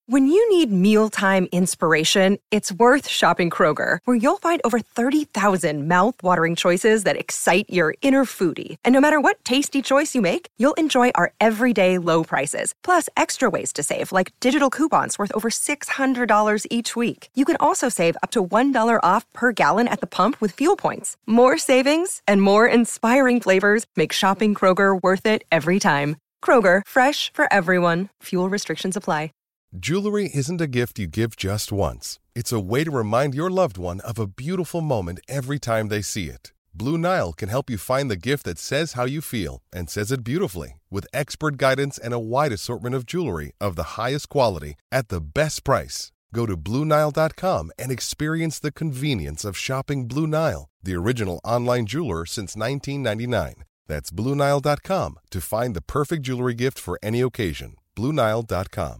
When you need mealtime inspiration, it's worth shopping Kroger, where you'll find over 30,000 mouth-watering choices that excite your inner foodie. And no matter what tasty choice you make, you'll enjoy our everyday low prices, plus extra ways to save, like digital coupons worth over $600 each week. You can also save up to $1 off per gallon at the pump with fuel points. More savings and more inspiring flavors make shopping Kroger worth it every time. Kroger, fresh for everyone. Fuel restrictions apply. Jewelry isn't a gift you give just once. It's a way to remind your loved one of a beautiful moment every time they see it. Blue Nile can help you find the gift that says how you feel and says it beautifully, with expert guidance and a wide assortment of jewelry of the highest quality at the best price. Go to BlueNile.com and experience the convenience of shopping Blue Nile, the original online jeweler since 1999. That's BlueNile.com to find the perfect jewelry gift for any occasion. BlueNile.com.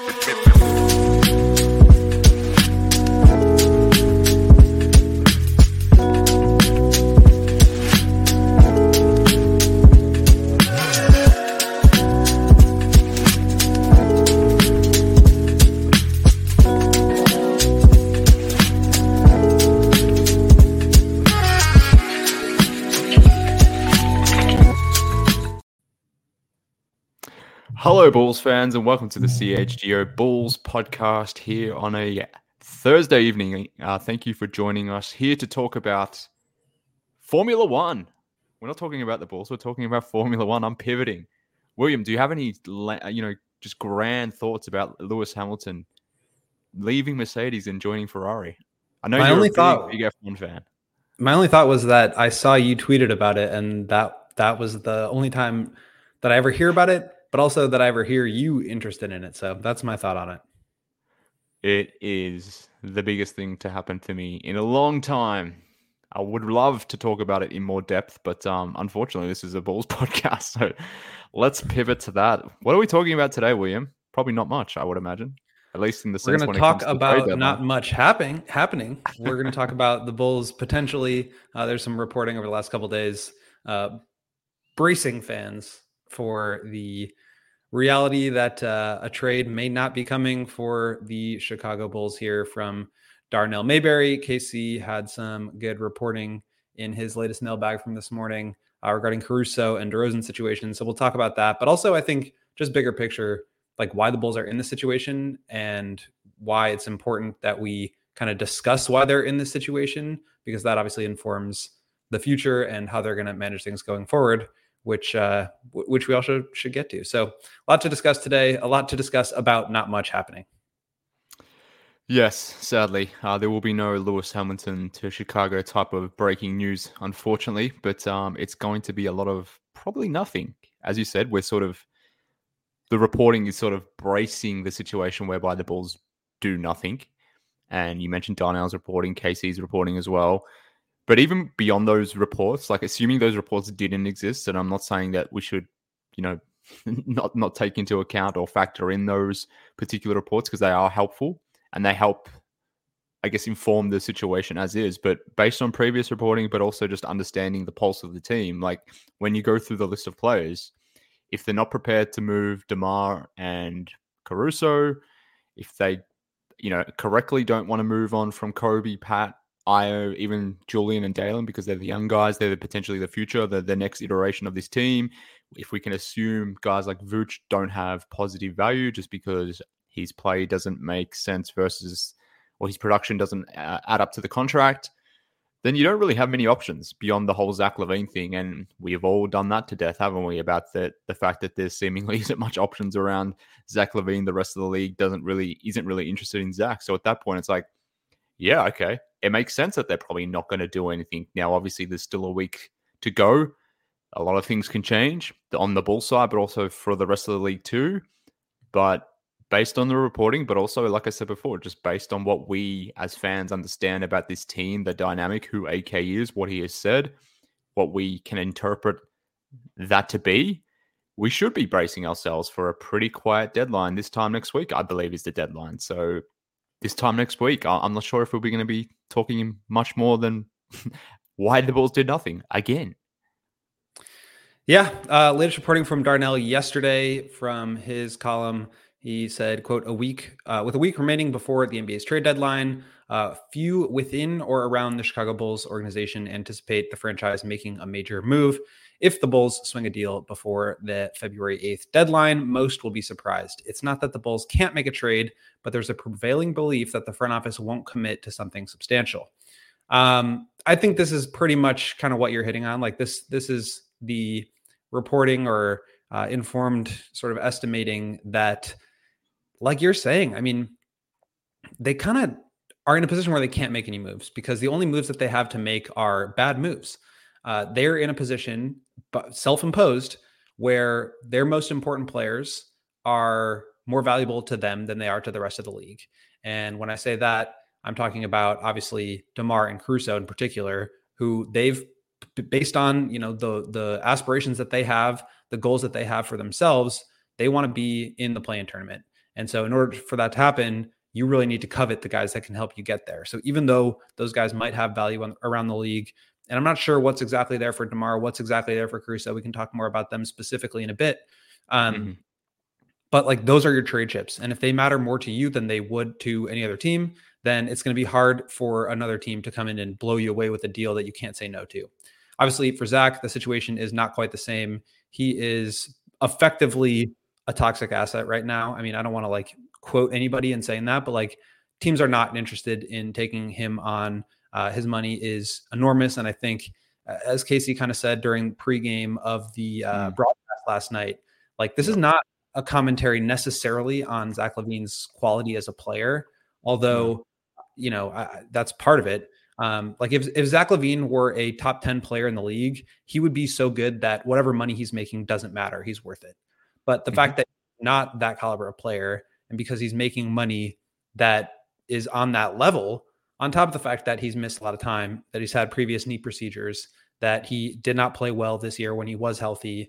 Hello, Bulls fans, and welcome to the CHGO Bulls podcast here on a Thursday evening. Thank you for joining us here to talk about Formula One. We're not talking about the Bulls, we're talking about Formula One. I'm pivoting. William, do you have any, just grand thoughts about Lewis Hamilton leaving Mercedes and joining Ferrari? I know you're a big F1 fan. My only thought was that I saw you tweeted about it, and that was the only time that I ever hear about it, but also that I ever hear you interested in it. So that's my thought on it. It is the biggest thing to happen to me in a long time. I would love to talk about it in more depth, but unfortunately, this is a Bulls podcast. So let's pivot to that. What are we talking about today, William? Probably not much, I would imagine. At least in the sense we're going to talk about not much happening. We're going to talk about the Bulls potentially. There's some reporting over the last couple of days, bracing fans for the reality that a trade may not be coming for the Chicago Bulls here from Darnell Mayberry. Casey had some good reporting in his latest mailbag from this morning regarding Caruso and DeRozan situation. So we'll talk about that. But also, I think just bigger picture, like why the Bulls are in this situation and why it's important that we kind of discuss why they're in this situation, because that obviously informs the future and how they're going to manage things going forward, which we also should get to. So a lot to discuss today, a lot to discuss about not much happening. Yes, sadly, there will be no Lewis Hamilton to Chicago type of breaking news, unfortunately, but it's going to be a lot of probably nothing. As you said, the reporting is sort of bracing the situation whereby the Bulls do nothing. And you mentioned Darnell's reporting, Casey's reporting as well. But even beyond those reports, like assuming those reports didn't exist, and I'm not saying that we should, not take into account or factor in those particular reports because they are helpful and they help, I guess, inform the situation as is. But based on previous reporting, but also just understanding the pulse of the team, like when you go through the list of players, if they're not prepared to move DeMar and Caruso, if they, correctly don't want to move on from Kobe, Pat, Io, even Julian and Dalen, because they're the young guys, they're potentially the future, the next iteration of this team. If we can assume guys like Vooch don't have positive value just because his play doesn't make sense or his production doesn't add up to the contract, then you don't really have many options beyond the whole Zach LaVine thing. And we've all done that to death, haven't we? About the fact that there seemingly isn't much options around Zach LaVine. The rest of the league isn't really interested in Zach. So at that point, it's like, yeah, okay. It makes sense that they're probably not going to do anything. Now, obviously, there's still a week to go. A lot of things can change on the Bull side, but also for the rest of the league too. But based on the reporting, but also, like I said before, just based on what we as fans understand about this team, the dynamic, who AK is, what he has said, what we can interpret that to be, we should be bracing ourselves for a pretty quiet deadline. This time next week, I believe, is the deadline. So this time next week, I'm not sure if we're going to be talking much more than why the Bulls did nothing again. Yeah, latest reporting from Darnell yesterday from his column. He said, quote, with a week remaining before the NBA's trade deadline, few within or around the Chicago Bulls organization anticipate the franchise making a major move. If the Bulls swing a deal before the February 8th deadline, most will be surprised. It's not that the Bulls can't make a trade, but there's a prevailing belief that the front office won't commit to something substantial. I think this is pretty much kind of what you're hitting on. Like this is the reporting or informed sort of estimating that, like you're saying, I mean, they kind of are in a position where they can't make any moves because the only moves that they have to make are bad moves. They're in a position, self-imposed, where their most important players are more valuable to them than they are to the rest of the league. And when I say that, I'm talking about obviously DeMar and Caruso in particular, who they've, based on the aspirations that they have, the goals that they have for themselves, they want to be in the play-in tournament. And so in order for that to happen, you really need to covet the guys that can help you get there. So even though those guys might have value around the league, and I'm not sure what's exactly there for DeMar, what's exactly there for Caruso, we can talk more about them specifically in a bit. But like those are your trade chips. And if they matter more to you than they would to any other team, then it's going to be hard for another team to come in and blow you away with a deal that you can't say no to. Obviously, for Zach, the situation is not quite the same. He is effectively a toxic asset right now. I mean, I don't want to like quote anybody in saying that, but like teams are not interested in taking him on. His money is enormous. And I think, as Casey kind of said during pregame of the broadcast last night, like this is not a commentary necessarily on Zach LaVine's quality as a player, although, that's part of it. Like if Zach LaVine were a top 10 player in the league, he would be so good that whatever money he's making doesn't matter. He's worth it. But the fact that he's not that caliber of player, and because he's making money that is on that level, on top of the fact that he's missed a lot of time, that he's had previous knee procedures, that he did not play well this year when he was healthy,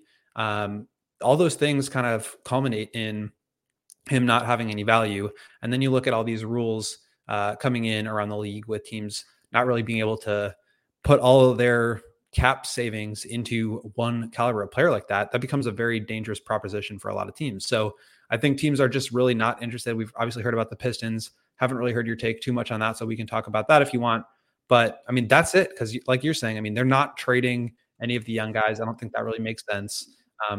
all those things kind of culminate in him not having any value. And then you look at all these rules coming in around the league with teams not really being able to put all of their cap savings into one caliber of player like that, that becomes a very dangerous proposition for a lot of teams. So I think teams are just really not interested. We've obviously heard about the Pistons. Haven't really heard your take too much on that, so we can talk about that if you want. But I mean, that's it. Because like you're saying, I mean, they're not trading any of the young guys. I don't think that really makes sense.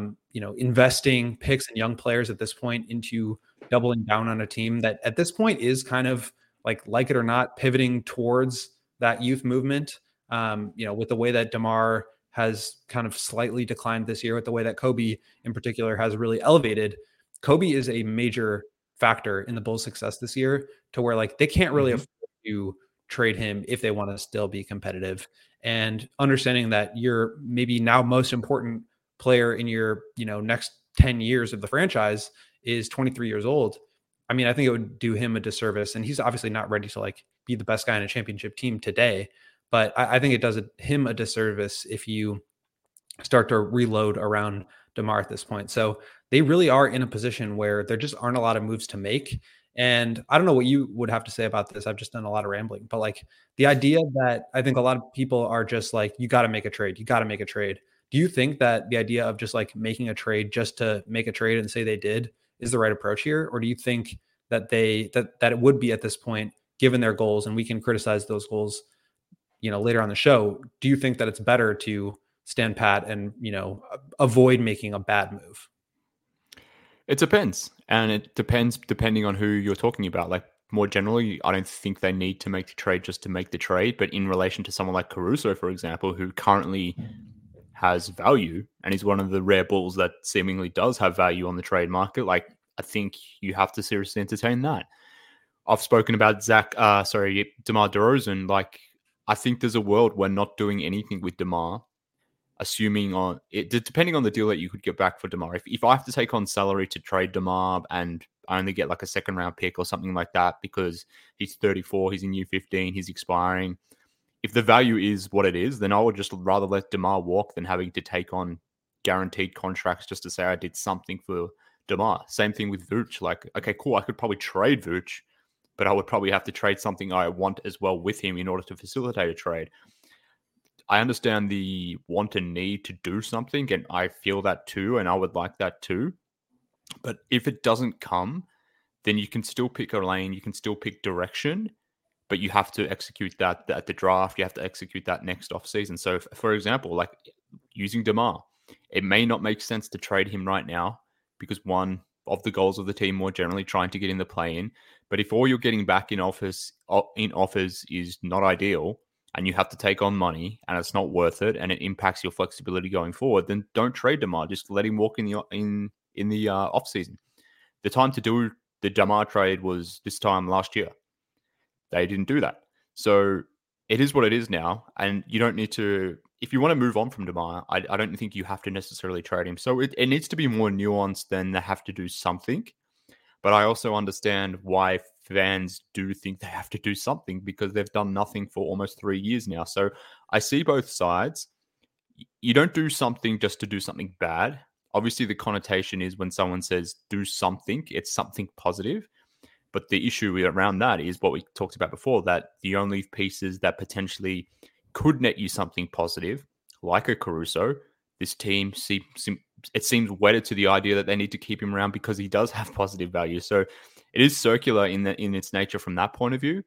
Investing picks and young players at this point into doubling down on a team that at this point is kind of like it or not, pivoting towards that youth movement. With the way that DeMar has kind of slightly declined this year, with the way that Kobe in particular has really elevated. Kobe is a major factor in the Bulls' success this year, to where like they can't really afford to trade him if they want to still be competitive. And understanding that you're maybe now most important player in your next 10 years of the franchise is 23 years old. I mean, I think it would do him a disservice, and he's obviously not ready to like be the best guy in a championship team today. But I think it does him a disservice if you start to reload around DeMar at this point. So they really are in a position where there just aren't a lot of moves to make. And I don't know what you would have to say about this. I've just done a lot of rambling, but like the idea that I think a lot of people are just like, you got to make a trade. You got to make a trade. Do you think that the idea of just like making a trade just to make a trade and say they did is the right approach here? Or do you think that that it would be at this point, given their goals, and we can criticize those goals, later on the show? Do you think that it's better to stand pat and, avoid making a bad move? It depends. And it depends depending on who you're talking about. Like more generally, I don't think they need to make the trade just to make the trade. But in relation to someone like Caruso, for example, who currently has value and is one of the rare Bulls that seemingly does have value on the trade market, like I think you have to seriously entertain that. I've spoken about DeMar DeRozan. Like, I think there's a world where not doing anything with DeMar, assuming on it, depending on the deal that you could get back for DeMar. If I have to take on salary to trade DeMar and I only get like a second round pick or something like that because he's 34, he's in year 15, he's expiring. If the value is what it is, then I would just rather let DeMar walk than having to take on guaranteed contracts just to say I did something for DeMar. Same thing with Vooch. Like, okay, cool, I could probably trade Vooch, but I would probably have to trade something I want as well with him in order to facilitate a trade. I understand the want and need to do something, and I feel that too, and I would like that too. But if it doesn't come, then you can still pick a lane, you can still pick direction, but you have to execute that at the draft. You have to execute that next offseason. So, for example, like using DeMar, it may not make sense to trade him right now because one of the goals of the team more generally trying to get in the play-in. But if all you're getting back in offers is not ideal, and you have to take on money, and it's not worth it, and it impacts your flexibility going forward, then don't trade DeMar. Just let him walk in the off season. The time to do the DeMar trade was this time last year. They didn't do that. So it is what it is now. And you don't need to, if you want to move on from DeMar, I don't think you have to necessarily trade him. So it needs to be more nuanced than they have to do something. But I also understand why fans do think they have to do something because they've done nothing for almost 3 years now. So I see both sides. You don't do something just to do something bad. Obviously, the connotation is when someone says do something, it's something positive. But the issue around that is what we talked about before, that the only pieces that potentially could net you something positive, like a Caruso, this team seems wedded to the idea that they need to keep him around because he does have positive value. So it is circular in its nature from that point of view.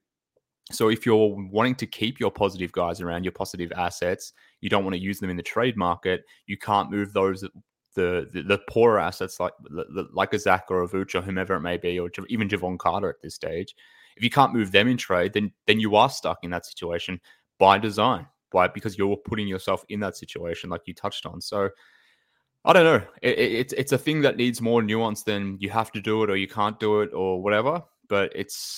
So if you're wanting to keep your positive guys around, your positive assets, you don't want to use them in the trade market, you can't move those the poorer assets like a Zach or a Vooch or whomever it may be, or even Javon Carter at this stage. If you can't move them in trade, then you are stuck in that situation by design, because you're putting yourself in that situation like you touched on. So I don't know. It's a thing that needs more nuance than you have to do it or you can't do it or whatever. But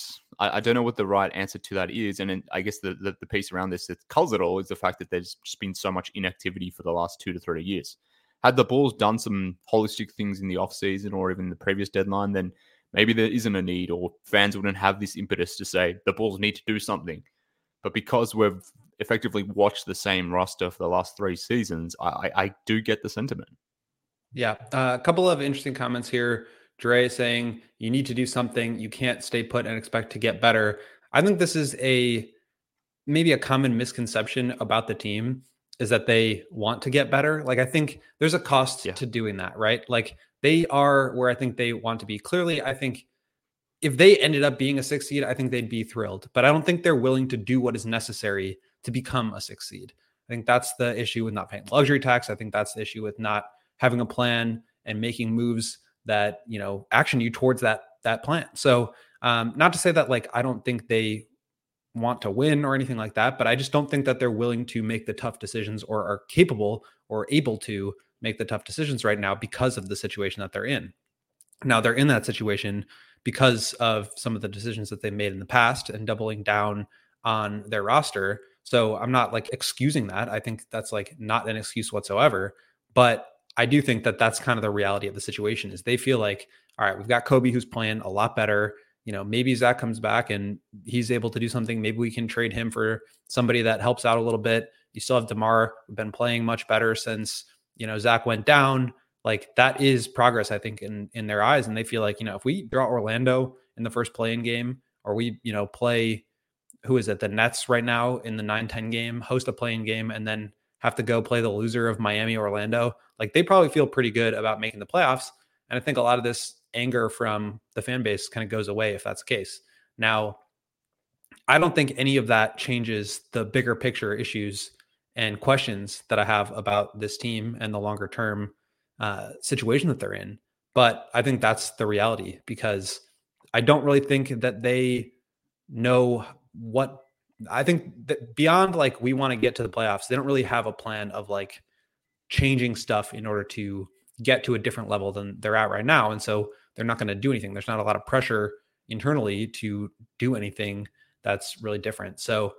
I don't know what the right answer to that is. And I guess the piece around this that culls it all is the fact that there's just been so much inactivity for the last 2 to 3 years. Had the Bulls done some holistic things in the offseason or even the previous deadline, then maybe there isn't a need or fans wouldn't have this impetus to say the Bulls need to do something. But because we've effectively watched the same roster for the last 3 seasons, I do get the sentiment. Yeah. A couple of interesting comments here. Dre saying you need to do something. You can't stay put and expect to get better. I think this is maybe a common misconception about the team, is that they want to get better. Like, I think there's a cost to doing that, right? Like, they are where I think they want to be. Clearly, I think if they ended up being a 6 seed, I think they'd be thrilled. But I don't think they're willing to do what is necessary to become a 6 seed. I think that's the issue with not paying luxury tax. I think that's the issue with not having a plan and making moves that, action you towards that plan. So not to say that, like, I don't think they want to win or anything like that, but I just don't think that they're willing to make the tough decisions or are capable or able to make the tough decisions right now because of the situation that they're in. Now, they're in that situation because of some of the decisions that they made in the past and doubling down on their roster. So I'm not like excusing that. I think that's like not an excuse whatsoever, but I do think that that's kind of the reality of the situation. Is they feel like, all right, we've got Kobe who's playing a lot better. Maybe Zach comes back and he's able to do something. Maybe we can trade him for somebody that helps out a little bit. You still have DeMar, who's been playing much better since, Zach went down. Like, that is progress, I think, in their eyes. And they feel like, if we draw Orlando in the first play-in game, or we, play, who is it, the Nets right now in the 9-10 game, host a play-in game, and then have to go play the loser of Miami, Orlando, like, they probably feel pretty good about making the playoffs. And I think a lot of this anger from the fan base kind of goes away if that's the case. Now, I don't think any of that changes the bigger picture issues and questions that I have about this team and the longer term situation that they're in. But I think that's the reality, because I don't really think that they know what, I think that beyond like, we want to get to the playoffs, they don't really have a plan of like changing stuff in order to get to a different level than they're at right now. And so they're not going to do anything. There's not a lot of pressure internally to do anything that's really different. So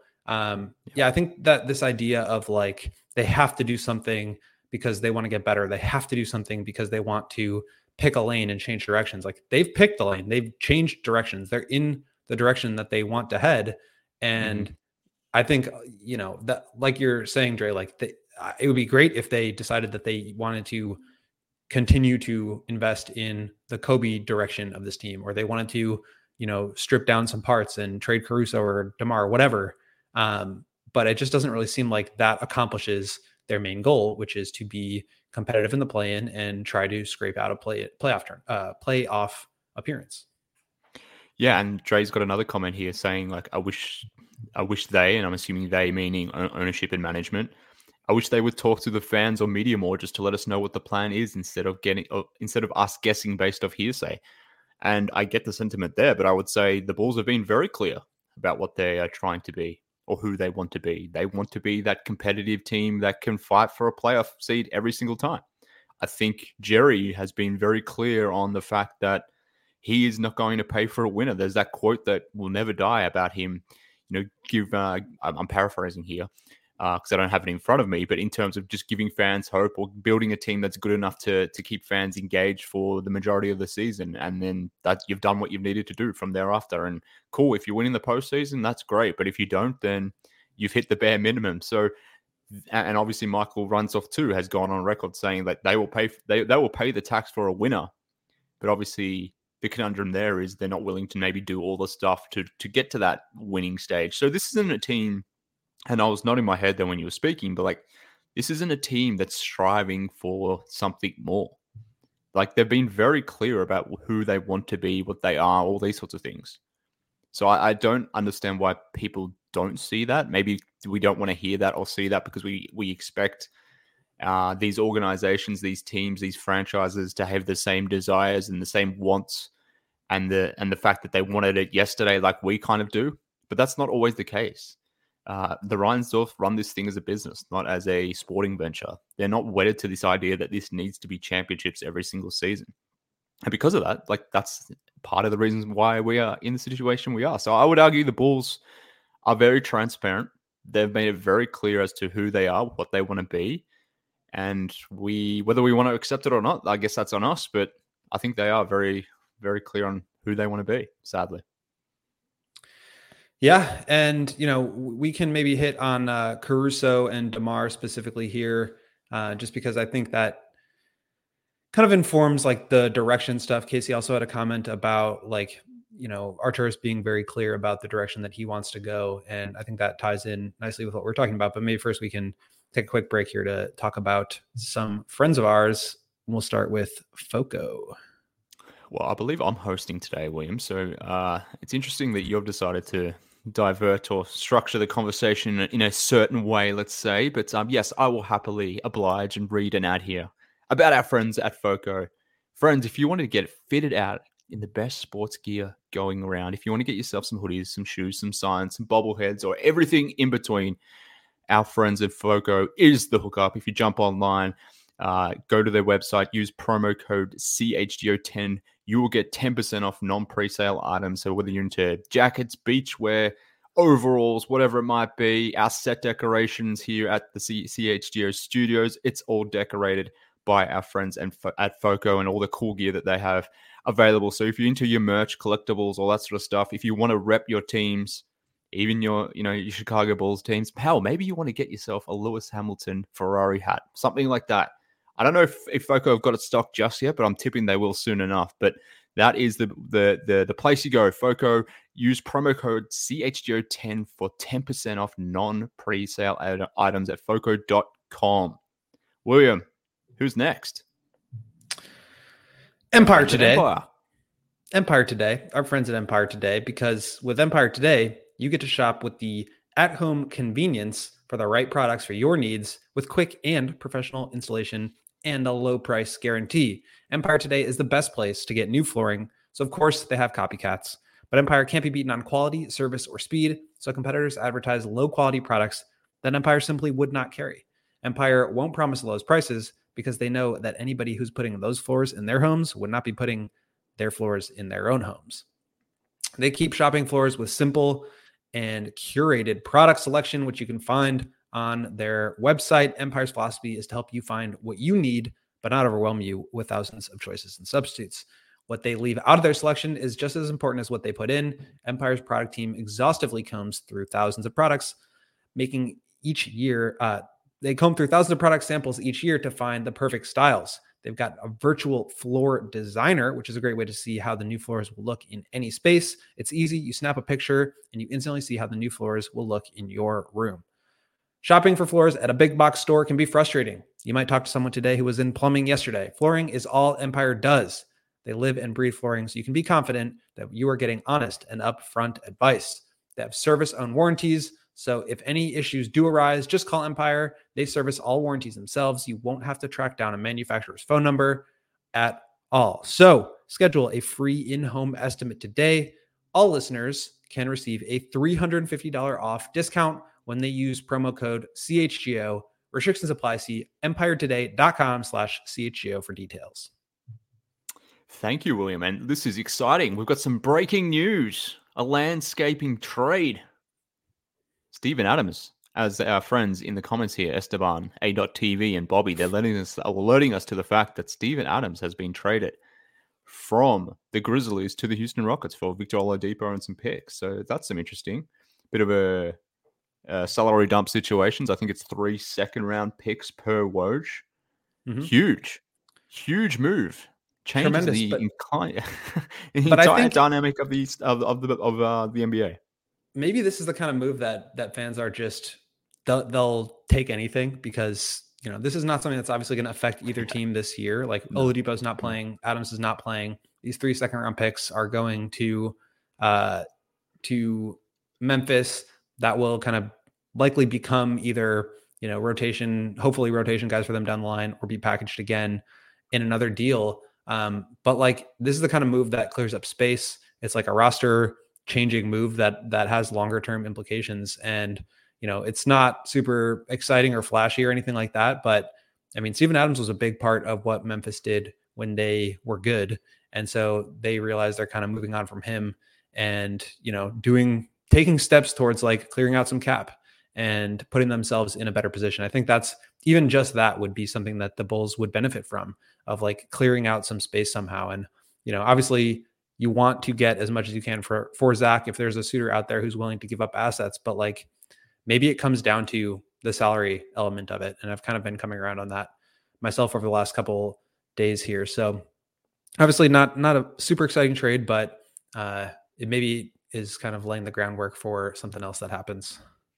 I think that this idea of like, they have to do something because they want to get better. They have to do something because they want to pick a lane and change directions. Like, they've picked the lane, they've changed directions. They're in the direction that they want to head. And I think, that, like you're saying, Dre, like it would be great if they decided that they wanted to continue to invest in the Kobe direction of this team, or they wanted to, strip down some parts and trade Caruso or DeMar or whatever. But it just doesn't really seem like that accomplishes their main goal, which is to be competitive in the play-in and try to scrape out a playoff appearance. Yeah, and Dre's got another comment here saying, like, I wish they, and I'm assuming they meaning ownership and management, I wish they would talk to the fans or media more just to let us know what the plan is instead of us guessing based off hearsay. And I get the sentiment there, but I would say the Bulls have been very clear about what they are trying to be or who they want to be. They want to be that competitive team that can fight for a playoff seed every single time. I think Jerry has been very clear on the fact that he is not going to pay for a winner. There's that quote that will never die about him. I'm paraphrasing here because I don't have it in front of me, but in terms of just giving fans hope or building a team that's good enough to keep fans engaged for the majority of the season. And then that you've done what you've needed to do from thereafter. And cool, if you win in the postseason, that's great. But if you don't, then you've hit the bare minimum. So, and obviously Michael Runsoff too has gone on record saying that they will pay the tax for a winner. But obviously the conundrum there is they're not willing to maybe do all the stuff to get to that winning stage. So this isn't a team, and I was nodding my head then when you were speaking, but like, this isn't a team that's striving for something more. Like, they've been very clear about who they want to be, what they are, all these sorts of things. So I don't understand why people don't see that. Maybe we don't want to hear that or see that because we expect these organizations, these teams, these franchises to have the same desires and the same wants and the fact that they wanted it yesterday like we kind of do. But that's not always the case. The Reinsdorf run this thing as a business, not as a sporting venture. They're not wedded to this idea that this needs to be championships every single season. And because of that, like, that's part of the reasons why we are in the situation we are. So I would argue the Bulls are very transparent. They've made it very clear as to who they are, what they want to be. And whether we want to accept it or not, I guess that's on us. But I think they are very, very clear on who they want to be, sadly. Yeah, and we can maybe hit on Caruso and DeMar specifically here, just because I think that kind of informs like the direction stuff. Casey also had a comment about Arturas being very clear about the direction that he wants to go, and I think that ties in nicely with what we're talking about. But maybe first we can take a quick break here to talk about some friends of ours. We'll start with FOCO. Well, I believe I'm hosting today, William. So it's interesting that you've decided to divert or structure the conversation in a certain way, let's say. But yes, I will happily oblige and read an ad here about our friends at FOCO. Friends, if you want to get fitted out in the best sports gear going around, if you want to get yourself some hoodies, some shoes, some signs, some bobbleheads, or everything in between, our friends at FOCO is the hookup. If you jump online, go to their website, use promo code CHGO10, you will get 10% off non-presale items. So whether you're into jackets, beachwear, overalls, whatever it might be, our set decorations here at the CHGO studios, it's all decorated by our friends at FOCO and all the cool gear that they have available. So if you're into your merch, collectibles, all that sort of stuff, if you want to rep your teams, even your Chicago Bulls teams, hell, maybe you want to get yourself a Lewis Hamilton Ferrari hat, something like that. I don't know if FOCO have got it stocked just yet, but I'm tipping they will soon enough. But that is the place you go. FOCO, use promo code CHGO10 for 10% off non-presale items at FOCO.com. William, who's next? Empire Today. Empire Today. Our friends at Empire Today, because with Empire Today, you get to shop with the at-home convenience for the right products for your needs with quick and professional installation and a low price guarantee. Empire Today is the best place to get new flooring. So of course they have copycats, but Empire can't be beaten on quality, service, or speed. So competitors advertise low quality products that Empire simply would not carry. Empire won't promise the lowest prices because they know that anybody who's putting those floors in their homes would not be putting their floors in their own homes. They keep shopping floors with simple and curated product selection, which you can find on their website. Empire's philosophy is to help you find what you need, but not overwhelm you with thousands of choices and substitutes. What they leave out of their selection is just as important as what they put in. Empire's product team exhaustively combs through thousands of products, making each year, they comb through thousands of product samples each year to find the perfect styles. They've got a virtual floor designer, which is a great way to see how the new floors will look in any space. It's easy. You snap a picture and you instantly see how the new floors will look in your room. Shopping for floors at a big box store can be frustrating. You might talk to someone today who was in plumbing yesterday. Flooring is all Empire does. They live and breathe flooring, so you can be confident that you are getting honest and upfront advice. They have service-owned warranties, so if any issues do arise, just call Empire. They service all warranties themselves. You won't have to track down a manufacturer's phone number at all. So schedule a free in-home estimate today. All listeners can receive a $350 off discount when they use promo code CHGO. Restrictions apply. See empiretoday.com/CHGO for details. Thank you, William. And this is exciting. We've got some breaking news, a landscaping trade. Steven Adams, as our friends in the comments here, Esteban, A.TV, and Bobby, they're alerting us to the fact that Steven Adams has been traded from the Grizzlies to the Houston Rockets for Victor Oladipo and some picks. So that's some interesting bit of a salary dump situations. I think it's 3 second-round picks per Woj. Huge move. Changes Tremendous, the but I entire think dynamic of the NBA. Maybe this is the kind of move that fans are just they'll take anything, because this is not something that's obviously going to affect either team this year. Like Oladipo's not playing, Adams is not playing. These 3 second-round picks are going to Memphis. That will kind of likely become either hopefully rotation guys for them down the line, or be packaged again in another deal. But like, this is the kind of move that clears up space. It's like a roster changing move that has longer term implications. And, it's not super exciting or flashy or anything like that. But I mean, Steven Adams was a big part of what Memphis did when they were good. And so they realized they're kind of moving on from him and, taking steps towards like clearing out some cap and putting themselves in a better position. I think that's even just that would be something that the Bulls would benefit from, of like clearing out some space somehow. And, obviously you want to get as much as you can for Zach, if there's a suitor out there who's willing to give up assets, but like, maybe it comes down to the salary element of it. And I've kind of been coming around on that myself over the last couple days here. So obviously not a super exciting trade, but it maybe is kind of laying the groundwork for something else that happens.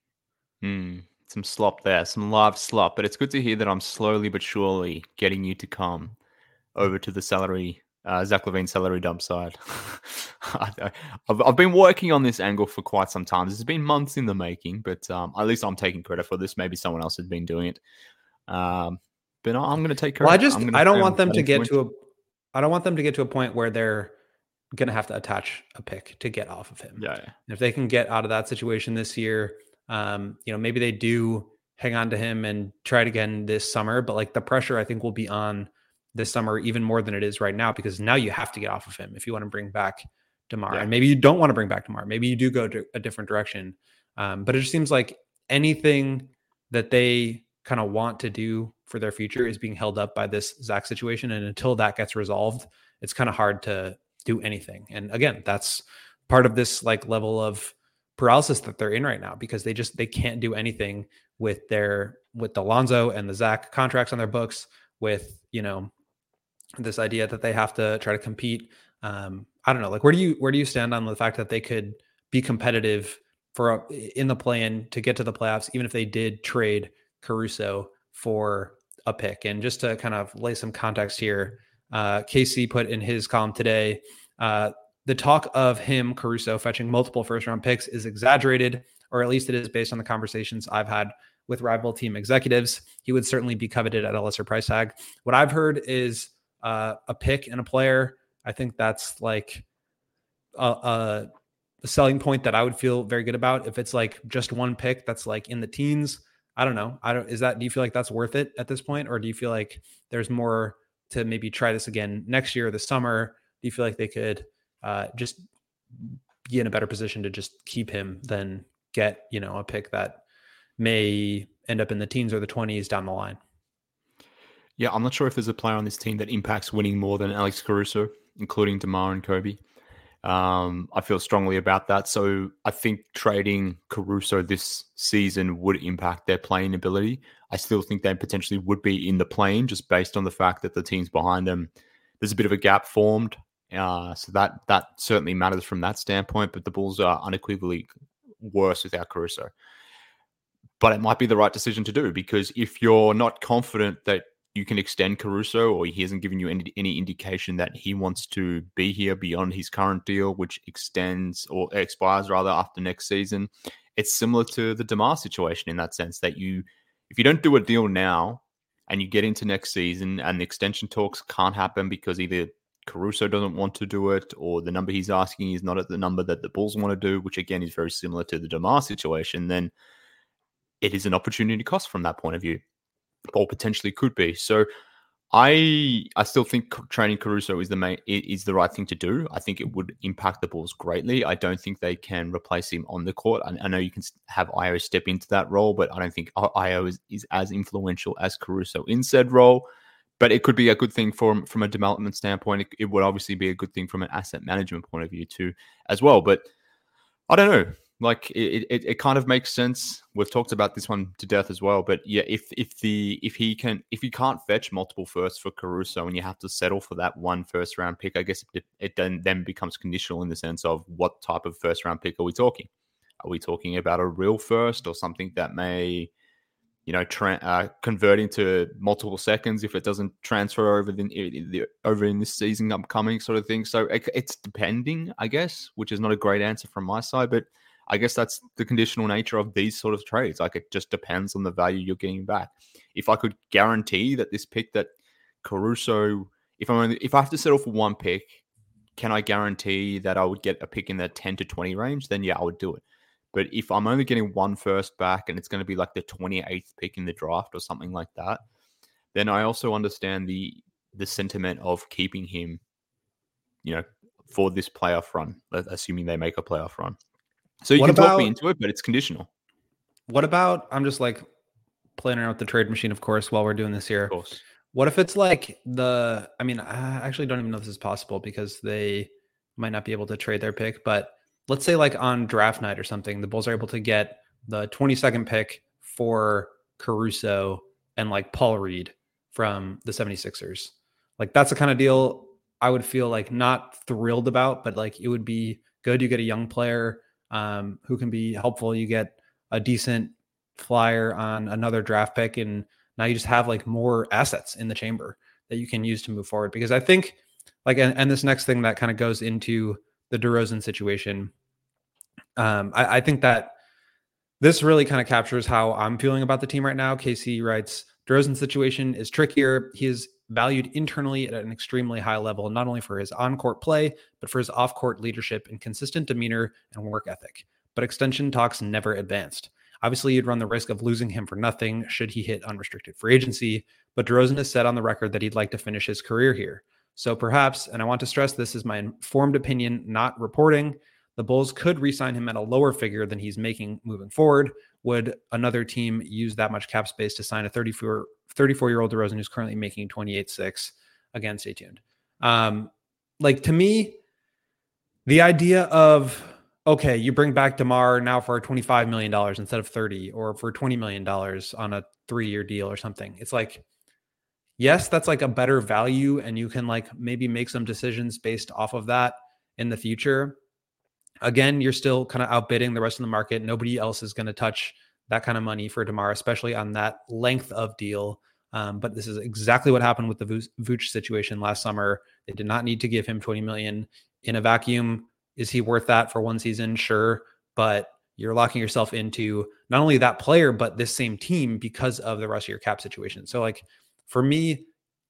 Some slop there, some live slop, but it's good to hear that I'm slowly but surely getting you to come over to the Zach LaVine salary dump side. I've been working on this angle for quite some time. This has been months in the making, but at least I'm taking credit for this. Maybe someone else has been doing it. But I'm going to take credit. Well, I don't want them to get to a point where they're going to have to attach a pick to get off of him. Yeah. If they can get out of that situation this year, maybe they do hang on to him and try it again this summer. But like, the pressure I think will be on this summer even more than it is right now, because now you have to get off of him if you want to bring back DeMar. And maybe you don't want to bring back DeMar. Maybe you do go to a different direction. But it just seems like anything that they kind of want to do for their future is being held up by this Zach situation. And until that gets resolved, it's kind of hard to do anything. And again, that's part of this like level of paralysis that they're in right now, because they can't do anything with the Lonzo and the Zach contracts on their books, with, this idea that they have to try to compete. I don't know, like, where do you stand on the fact that they could be competitive in the play-in to get to the playoffs, even if they did trade Caruso for a pick? And just to kind of lay some context here, KC put in his column today, the talk of Caruso fetching multiple first-round picks is exaggerated, or at least it is based on the conversations I've had with rival team executives. He would certainly be coveted at a lesser price tag. What I've heard is a pick and a player. I think that's like a selling point that I would feel very good about. If it's like just one pick that's like in the teens, I don't know. Do you feel like that's worth it at this point? Or do you feel like there's more to maybe try this again next year or this summer? Do you feel like they could just be in a better position to just keep him than get, a pick that may end up in the teens or the 20s down the line? Yeah, I'm not sure if there's a player on this team that impacts winning more than Alex Caruso, including DeMar and Kobe. I feel strongly about that. So I think trading Caruso this season would impact their playing ability. I still think they potentially would be in the play-in, just based on the fact that the teams behind them, there's a bit of a gap formed. So that certainly matters from that standpoint. But the Bulls are unequivocally worse without Caruso. but it might be the right decision to do, because if you're not confident that you can extend Caruso, or he hasn't given you any indication that he wants to be here beyond his current deal, which extends or expires rather after next season, it's similar to the DeMar situation in that sense, that if you don't do a deal now and you get into next season and the extension talks can't happen because either Caruso doesn't want to do it or the number he's asking is not at the number that the Bulls want to do, which again is very similar to the DeMar situation, then it is an opportunity cost from that point of view, or potentially could be. So I still think trading Caruso is the right thing to do. I think it would impact the Bulls greatly. I don't think they can replace him on the court. I know you can have Ayo step into that role, but I don't think Ayo is as influential as Caruso in said role. But it could be a good thing from a development standpoint. It would obviously be a good thing from an asset management point of view too, as well. But I don't know. Like it kind of makes sense. We've talked about this one to death as well. But yeah, if you can't fetch multiple firsts for Caruso and you have to settle for that one first round pick, I guess it then becomes conditional in the sense of what type of first round pick are we talking? Are we talking about a real first or something that may, convert into multiple seconds if it doesn't transfer over in this season upcoming sort of thing? So it's depending, I guess, which is not a great answer from my side, but I guess that's the conditional nature of these sort of trades. Like, it just depends on the value you're getting back. If I could guarantee that this pick that Caruso, if I have to settle for one pick, can I guarantee that I would get a pick in the 10 to 20 range? Then yeah, I would do it. But if I'm only getting one first back and it's going to be like the 28th pick in the draft or something like that, then I also understand the sentiment of keeping him, for this playoff run, assuming they make a playoff run. So you can talk me into it, but it's conditional. What about, I'm just like playing around with the trade machine, of course, while we're doing this here. Of course. What if it's like I actually don't even know if this is possible because they might not be able to trade their pick, but let's say like on draft night or something, the Bulls are able to get the 22nd pick for Caruso and like Paul Reed from the 76ers. Like, that's the kind of deal I would feel like not thrilled about, but like it would be good. You get a young player who can be helpful. You get a decent flyer on another draft pick, and now you just have like more assets in the chamber that you can use to move forward. Because I think like, and this next thing that kind of goes into the DeRozan situation, I think that this really kind of captures how I'm feeling about the team right now. Casey writes, DeRozan's situation is trickier. He is valued internally at an extremely high level, not only for his on-court play, but for his off-court leadership and consistent demeanor and work ethic. But extension talks never advanced. Obviously, you'd run the risk of losing him for nothing should he hit unrestricted free agency, but DeRozan has said on the record that he'd like to finish his career here. So perhaps, and I want to stress this is my informed opinion, not reporting, the Bulls could re-sign him at a lower figure than he's making moving forward. Would another team use that much cap space to sign a 34-year-old DeRozan who's currently making 28.6? Again, stay tuned. Like, to me, the idea of, okay, you bring back DeMar now for $25 million instead of 30, or for $20 million on a 3-year deal or something. It's like, yes, that's like a better value, and you can like maybe make some decisions based off of that in the future. Again, you're still kind of outbidding the rest of the market. Nobody else is going to touch that kind of money for DeMar, especially on that length of deal. But this is exactly what happened with the Vooch situation last summer. They did not need to give him $20 million in a vacuum. Is he worth that for one season? Sure. But you're locking yourself into not only that player, but this same team because of the rest of your cap situation. So like, for me,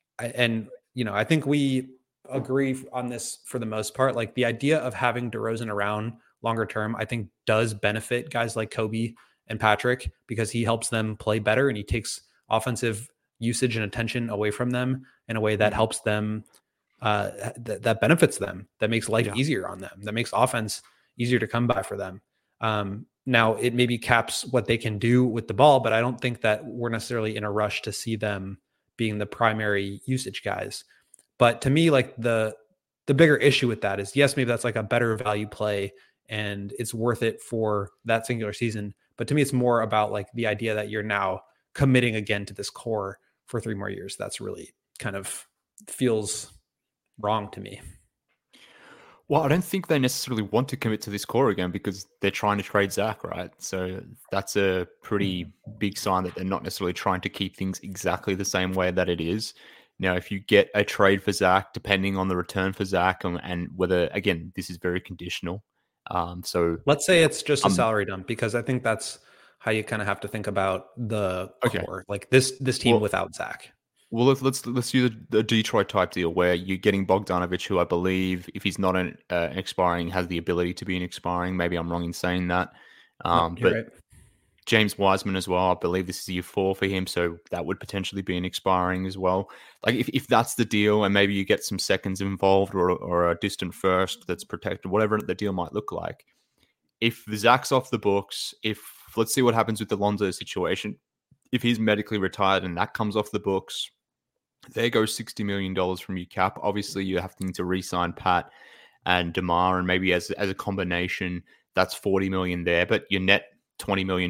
I think we agree on this for the most part. Like, the idea of having DeRozan around longer term, I think does benefit guys like Kobe and Patrick, because he helps them play better and he takes offensive usage and attention away from them in a way that helps them, that benefits them, that makes life easier on them, that makes offense easier to come by for them. Now it maybe caps what they can do with the ball, but I don't think that we're necessarily in a rush to see them being the primary usage guys. But to me, like the bigger issue with that is, yes, maybe that's like a better value play and it's worth it for that singular season. But to me, it's more about like the idea that you're now committing again to this core for 3 more years. That's really kind of feels wrong to me. Well, I don't think they necessarily want to commit to this core again because they're trying to trade Zach, right? So that's a pretty big sign that they're not necessarily trying to keep things exactly the same way that it is. Now, if you get a trade for Zach, depending on the return for Zach and whether, again, this is very conditional. So let's say it's just a salary dump, because I think that's how you kind of have to think about the core, like this team without Zach. Well, let's do the Detroit type deal where you're getting Bogdanovic, who I believe, if he's not an expiring, has the ability to be an expiring. Maybe I'm wrong in saying that. But right. James Wiseman as well, I believe this is year 4 for him, so that would potentially be an expiring as well. Like if that's the deal, and maybe you get some seconds involved or a distant first that's protected, whatever the deal might look like. If Zach's off the books, let's see what happens with the Lonzo situation. If he's medically retired and that comes off the books, there goes $60 million from your cap. Obviously, you're having to re-sign Pat and DeMar, and maybe as a combination, that's $40 million there. But your net $20 million.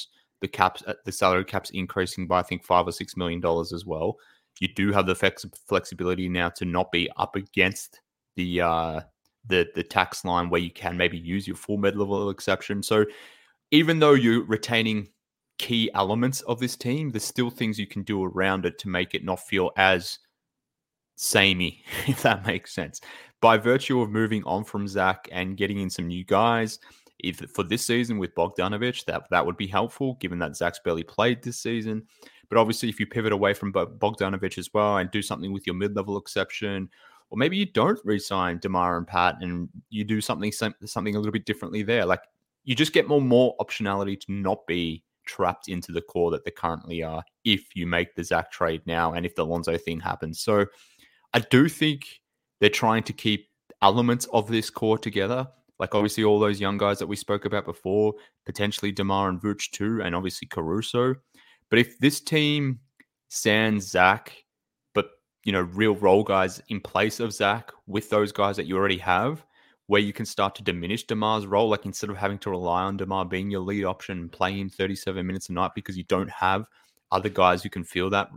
The salary cap's increasing by I think $5 or $6 million as well. You do have the flexibility now to not be up against the tax line where you can maybe use your full mid-level exception. So even though you're retaining key elements of this team, there's still things you can do around it to make it not feel as samey, if that makes sense. By virtue of moving on from Zach and getting in some new guys, if for this season with Bogdanovic, that would be helpful, given that Zach's barely played this season. But obviously, if you pivot away from Bogdanovic as well and do something with your mid-level exception, or maybe you don't re-sign DeMar and Pat and you do something a little bit differently there, like you just get more optionality to not be trapped into the core that they currently are if you make the Zach trade now and if the Lonzo thing happens. So I do think they're trying to keep elements of this core together. Like obviously all those young guys that we spoke about before, potentially DeMar and Vooch too, and obviously Caruso. But if this team sans Zach, but real role guys in place of Zach with those guys that you already have, where you can start to diminish DeMar's role, like instead of having to rely on DeMar being your lead option and playing in 37 minutes a night because you don't have other guys who can fill that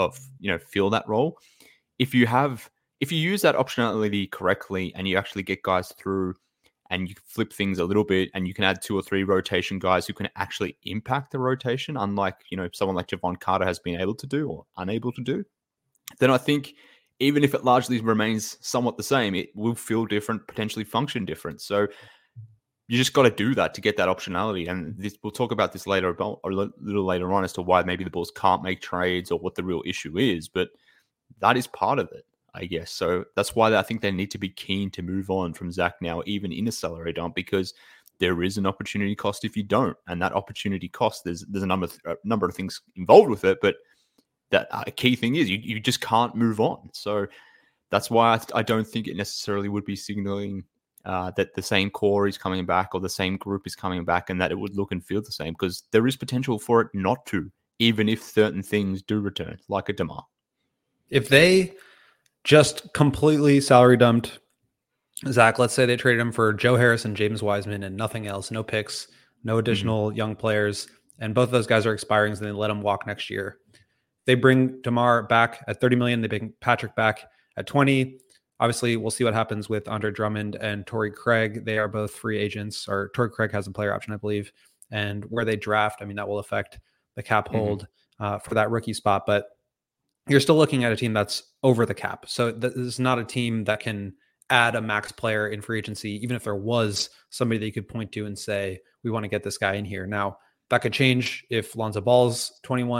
role. If you use that optionality correctly and you actually get guys through and you flip things a little bit and you can add 2 or 3 rotation guys who can actually impact the rotation, unlike, someone like Javon Carter has been able to do or unable to do, then I think even if it largely remains somewhat the same, it will feel different, potentially function different. So you just got to do that to get that optionality. And we'll talk about this later, or a little later on, as to why maybe the Bulls can't make trades or what the real issue is. But that is part of it, I guess. So that's why I think they need to be keen to move on from Zach now, even in a salary dump, because there is an opportunity cost if you don't. And that opportunity cost, there's a number of things involved with it, but that a key thing is you just can't move on. So that's why I don't think it necessarily would be signaling that the same core is coming back or the same group is coming back and that it would look and feel the same, because there is potential for it not to, even if certain things do return, like a DeMar. If they just completely salary dumped Zach, let's say they traded him for Joe Harris and James Wiseman and nothing else, no picks, no additional young players, and both of those guys are expiring, and they let him walk next year. They bring DeMar back at $30 million. They bring Patrick back at $20 million. Obviously, we'll see what happens with Andre Drummond and Torrey Craig. They are both free agents, or Torrey Craig has a player option, I believe. And where they draft, that will affect the cap hold for that rookie spot. But you're still looking at a team that's over the cap. So this is not a team that can add a max player in free agency, even if there was somebody that you could point to and say, we want to get this guy in here. Now, that could change if Lonzo Ball's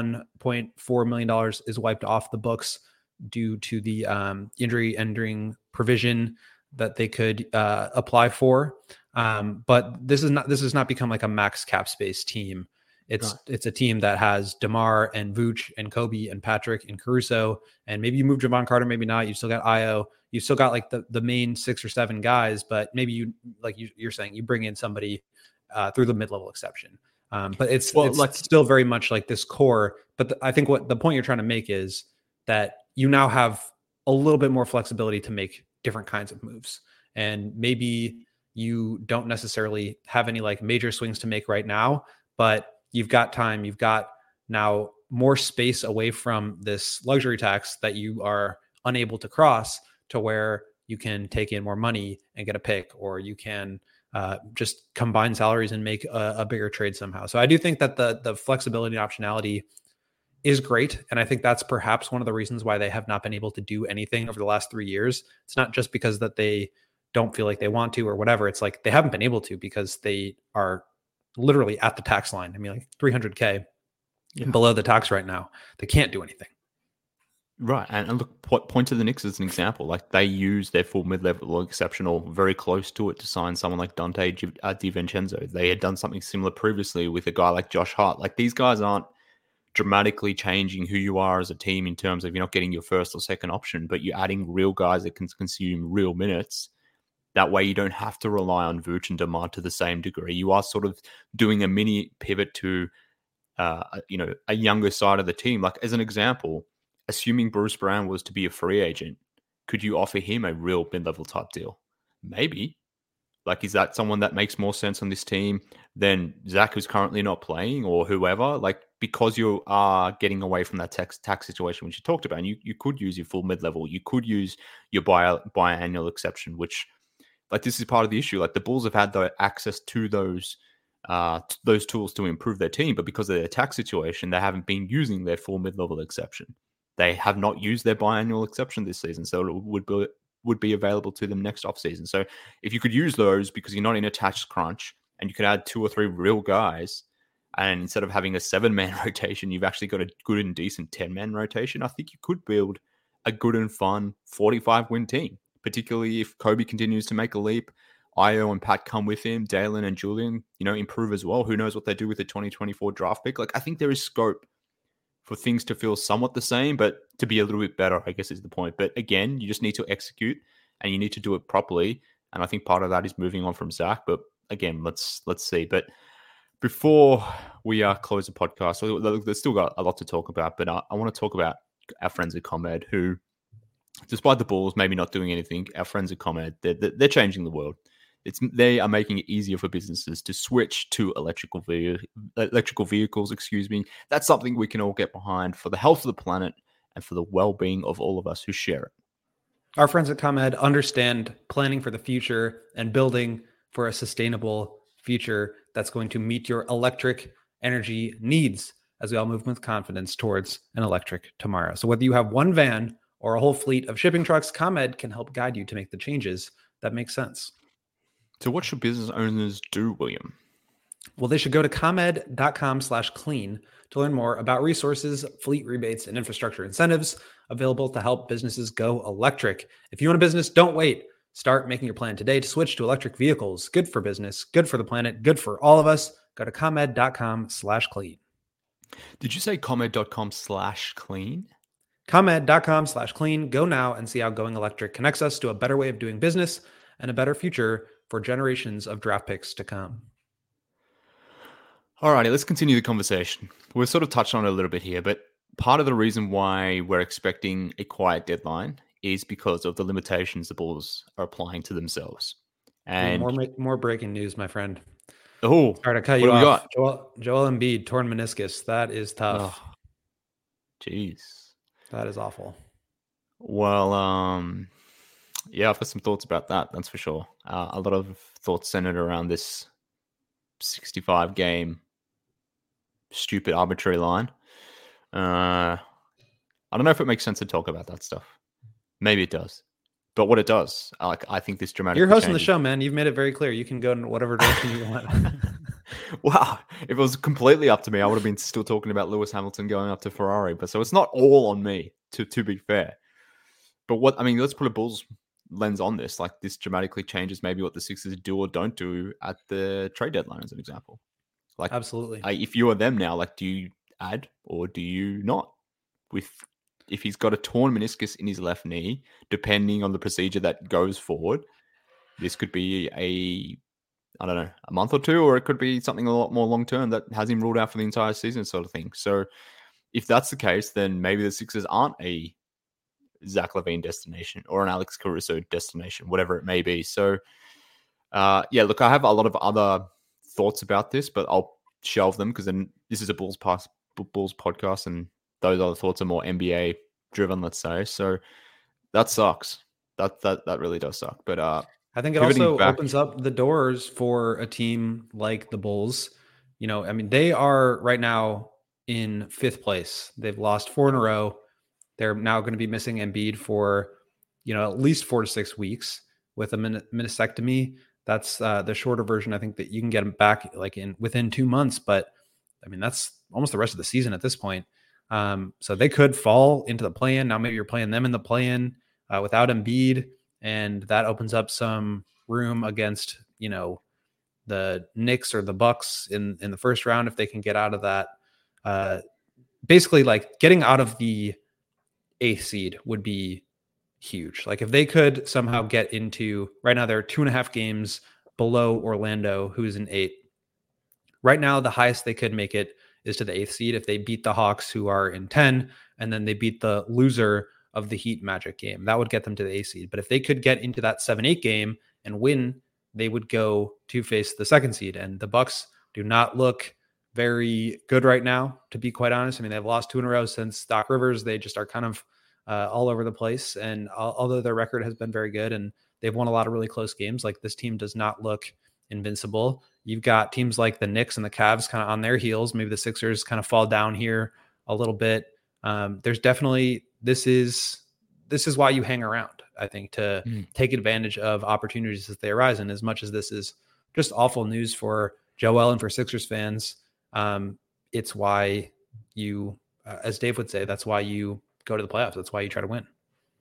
$21.4 million is wiped off the books due to the injury ending provision that they could apply for. But this is not become like a max cap space team. It's a team that has DeMar and Vooch and Kobe and Patrick and Caruso, and maybe you move Javon Carter, maybe not. You still got Io. You still got like the main 6 or 7 guys, but maybe you're saying you bring in somebody through the mid-level exception. But it's still very much like this core. But I think what the point you're trying to make is that you now have a little bit more flexibility to make different kinds of moves. And maybe you don't necessarily have any like major swings to make right now, but you've got time. You've got now more space away from this luxury tax that you are unable to cross, to where you can take in more money and get a pick, or you can just combine salaries and make a bigger trade somehow. So I do think that the flexibility and optionality is great. And I think that's perhaps one of the reasons why they have not been able to do anything over the last 3 years. It's not just because that they don't feel like they want to or whatever. It's like they haven't been able to because they are literally at the tax line. I mean, like 300K below the tax right now. They can't do anything. Right. And look, point to the Knicks as an example. Like, they use their full mid-level exception or very close to it to sign someone like Dante DiVincenzo. They had done something similar previously with a guy like Josh Hart. Like, these guys aren't dramatically changing who you are as a team in terms of you're not getting your first or second option, but you're adding real guys that can consume real minutes. That way you don't have to rely on Vooch and DeMar to the same degree. You are sort of doing a mini pivot to, a younger side of the team. Like, as an example, assuming Bruce Brown was to be a free agent, could you offer him a real mid-level type deal? Maybe. Like, is that someone that makes more sense on this team than Zach, who's currently not playing, or whoever? Like, because you are getting away from that tax situation, which you talked about, and you could use your full mid-level. You could use your biannual exception, which, like, this is part of the issue. Like, the Bulls have had the access to those tools to improve their team, but because of their tax situation, they haven't been using their full mid-level exception. They have not used their biannual exception this season, so it would be available to them next offseason. So if you could use those because you're not in a tax crunch and you could add 2 or 3 real guys, and instead of having a 7-man rotation, you've actually got a good and decent 10-man rotation, I think you could build a good and fun 45-win team, particularly if Kobe continues to make a leap, Io and Pat come with him, Dalen and Julian, improve as well. Who knows what they do with the 2024 draft pick? Like, I think there is scope for things to feel somewhat the same, but to be a little bit better, I guess, is the point. But again, you just need to execute and you need to do it properly. And I think part of that is moving on from Zach. But again, let's see. But before we close the podcast, so there's still got a lot to talk about, but I want to talk about our friends at ComEd, who, despite the Bulls maybe not doing anything, our friends at ComEd, they're changing the world. They are making it easier for businesses to switch to electrical vehicles. That's something we can all get behind for the health of the planet and for the well-being of all of us who share it. Our friends at ComEd understand planning for the future and building for a sustainable future that's going to meet your electric energy needs as we all move with confidence towards an electric tomorrow. So whether you have one van or a whole fleet of shipping trucks, ComEd can help guide you to make the changes that make sense. So what should business owners do, William? Well, they should go to ComEd.com/clean to learn more about resources, fleet rebates, and infrastructure incentives available to help businesses go electric. If you own a business, don't wait. Start making your plan today to switch to electric vehicles. Good for business, good for the planet, good for all of us. Go to ComEd.com/clean. Did you say ComEd.com/clean? ComEd.com/clean. Go now and see how going electric connects us to a better way of doing business and a better future for generations of draft picks to come. All righty, let's continue the conversation. We've sort of touched on it a little bit here, but part of the reason why we're expecting a quiet deadline is because of the limitations the Bulls are applying to themselves. And more breaking news, my friend. Oh, sorry to cut you off. Joel Embiid, torn meniscus. That is tough. Jeez. That is awful. Well, yeah, I've got some thoughts about that. That's for sure. A lot of thoughts centered around this 65-game stupid arbitrary line. I don't know if it makes sense to talk about that stuff. Maybe it does. But what it does, I think this dramatic. You're hosting the show, man. You've made it very clear. You can go in whatever direction you want. Wow. If it was completely up to me, I would have been still talking about Lewis Hamilton going up to Ferrari. But so it's not all on me, to be fair. But let's put a Bulls lens on this. Like, this dramatically changes maybe what the Sixers do or don't do at the trade deadline, as an example. Like, absolutely. If you are them now, like, do you add or do you not? If he's got a torn meniscus in his left knee, depending on the procedure that goes forward, this could be a month or two, or it could be something a lot more long-term that has him ruled out for the entire season, sort of thing. So if that's the case, then maybe the Sixers aren't a Zach LaVine destination or an Alex Caruso destination, whatever it may be. So, look, I have a lot of other thoughts about this, but I'll shelve them because then this is a Bulls podcast, and those other thoughts are more NBA driven, let's say. So that sucks. That really does suck. But I think it also opens up the doors for a team like the Bulls. I mean, they are right now in 5th place. They've lost 4 in a row. They're now going to be missing Embiid for, at least 4 to 6 weeks with a meniscectomy. That's the shorter version. I think that you can get him back like within 2 months, but I mean, that's almost the rest of the season at this point. So they could fall into the play-in. Now maybe you're playing them in the play-in without Embiid, and that opens up some room against, the Knicks or the Bucks in the first round if they can get out of that. Basically, like getting out of the 8th seed would be huge. Like if they could somehow get into, right now they're 2.5 games below Orlando, who's in 8. Right now, the highest they could make it is to the 8th seed if they beat the Hawks, who are in 10, and then they beat the loser of the Heat Magic game. That would get them to the 8th seed. But if they could get into that 7-8 game and win, they would go to face the 2nd seed. And the Bucks do not look very good right now, to be quite honest. I mean, they've lost 2 in a row since Doc Rivers. They just are kind of all over the place. And although their record has been very good and they've won a lot of really close games, like this team does not look invincible. You've got teams like the Knicks and the Cavs kind of on their heels. Maybe the Sixers kind of fall down here a little bit. There's definitely, this is why you hang around, I think, to take advantage of opportunities as they arise. And as much as this is just awful news for Joel and for Sixers fans, it's why you, as Dave would say, that's why you go to the playoffs. That's why you try to win.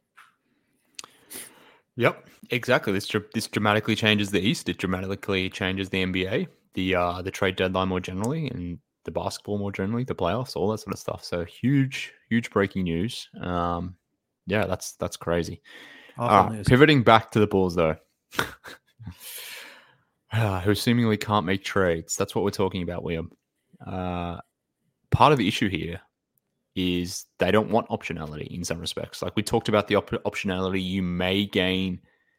Yep, exactly. This dramatically changes the East. It dramatically changes the NBA, the trade deadline more generally, and the basketball more generally, the playoffs, all that sort of stuff. So huge breaking news. Yeah, that's crazy. News. Pivoting back to the Bulls, though, who seemingly can't make trades. That's what we're talking about, William. Part of the issue here is they don't want optionality in some respects. Like we talked about the optionality you may gain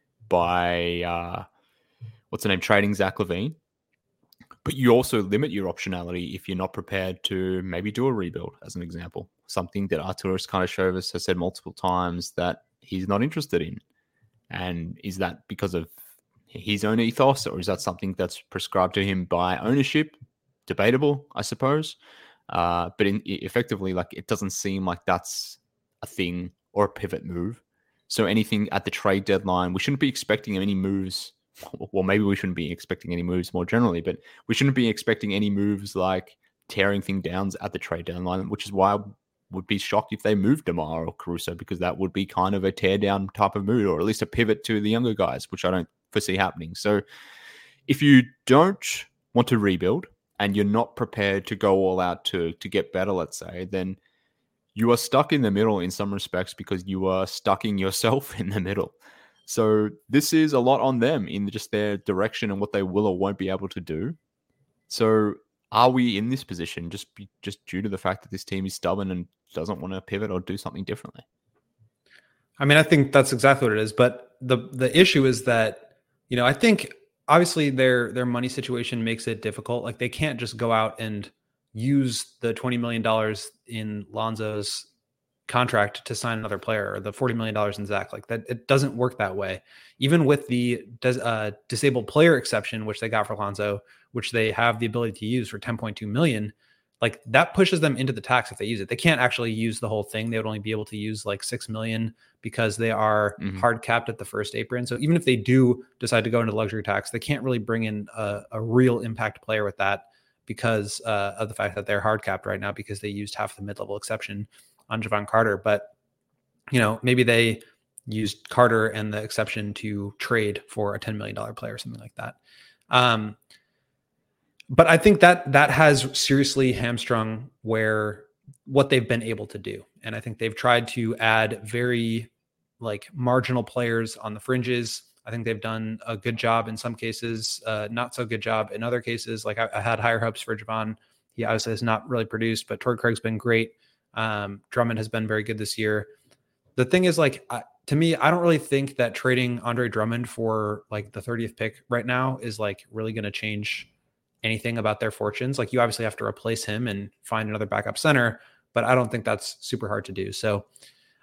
by, trading Zach LaVine. But you also limit your optionality if you're not prepared to maybe do a rebuild, as an example. Something that Arturas Karnisovas has said multiple times that he's not interested in. And is that because of his own ethos, or is that something that's prescribed to him by ownership? Debatable, I suppose. But effectively, like, it doesn't seem like that's a thing or a pivot move. So anything at the trade deadline, we shouldn't be expecting any moves. Well, maybe we shouldn't be expecting any moves more generally, but we shouldn't be expecting any moves like tearing things down at the trade deadline, which is why I would be shocked if they moved DeMar or Caruso, because that would be kind of a tear down type of move, or at least a pivot to the younger guys, which I don't foresee happening. So if you don't want to rebuild and you're not prepared to go all out to get better, let's say, then you are stuck in the middle in some respects because you are stucking yourself in the middle. So this is a lot on them in just their direction and what they will or won't be able to do. So are we in this position just due to the fact that this team is stubborn and doesn't want to pivot or do something differently? I mean, I think that's exactly what it is. But the issue is that, I think obviously their money situation makes it difficult. Like, they can't just go out and use the $20 million in Lonzo's contract to sign another player, or the $40 million in Zach. Like, that, it doesn't work that way. Even with the disabled player exception, which they got for Lonzo, which they have the ability to use for $10.2 million, like, that pushes them into the tax if they use it. They can't actually use the whole thing. They would only be able to use like $6 million because they are hard capped at the first apron. So even if they do decide to go into luxury tax, they can't really bring in a real impact player with that because of the fact that they're hard capped right now because they used half the mid-level exception on Javon Carter. But, maybe they used Carter and the exception to trade for a $10 million player or something like that. But I think that has seriously hamstrung what they've been able to do. And I think they've tried to add very marginal players on the fringes. I think they've done a good job in some cases, not so good job in other cases. Like, I had higher hopes for Javon. He obviously has not really produced, but Torrey Craig's been great. Drummond has been very good this year. The thing is, to me, I don't really think that trading Andre Drummond for the 30th pick right now is really going to change anything about their fortunes. You obviously have to replace him and find another backup center, but I don't think that's super hard to do. So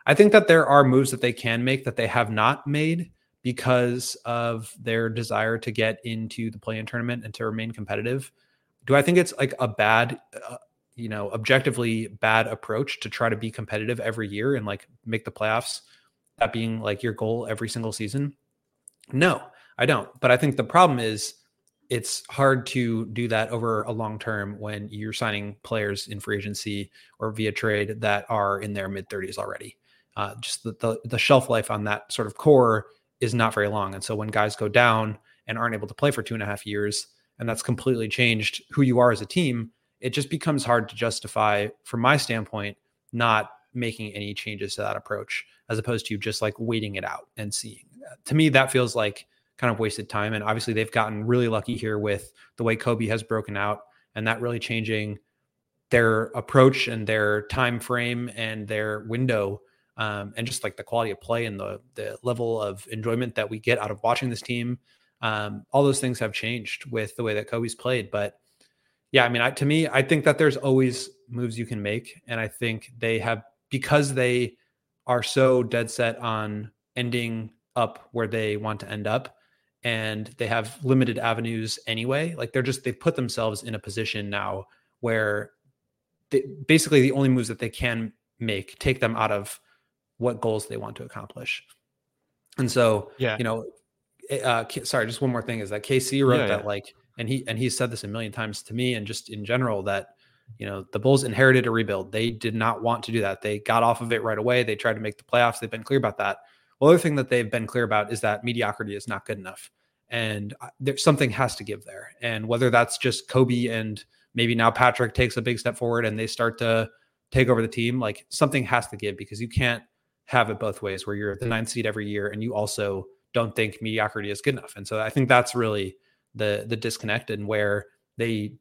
I think that there are moves that they can make that they have not made because of their desire to get into the play-in tournament and to remain competitive. Do I think it's like a bad, objectively bad approach to try to be competitive every year and like make the playoffs, that being like your goal every single season? No, I don't. But I think the problem is it's hard to do that over a long term when you're signing players in free agency or via trade that are in their mid 30s already. Just the shelf life on that sort of core is not very long. And so when guys go down and aren't able to play for 2.5 years, and that's completely changed who you are as a team, it just becomes hard to justify, from my standpoint, not making any changes to that approach, as opposed to just like waiting it out and seeing. To me, that feels like kind of wasted time. And obviously they've gotten really lucky here with the way Kobe has broken out, and that really changing their approach and their time frame and their window, and just like the quality of play and the level of enjoyment that we get out of watching this team. All those things have changed with the way that Kobe's played. But yeah, I mean, I think that there's always moves you can make. And I think they have, because they are so dead set on ending up where they want to end up, and they have limited avenues anyway, like they've put themselves in a position now where basically the only moves that they can make take them out of what goals they want to accomplish. And so, sorry, just one more thing is that KC wrote that like, and he said this a million times to me and just in general, that, the Bulls inherited a rebuild. They did not want to do that. They got off of it right away. They tried to make the playoffs. They've been clear about that. Well, the other thing that they've been clear about is that mediocrity is not good enough. And there's something has to give there. And whether that's just Kobe and maybe now Patrick takes a big step forward and they start to take over the team, like something has to give, because you can't have it both ways where you're the 9th seed every year and you also don't think mediocrity is good enough. And so I think that's really the disconnect, and where they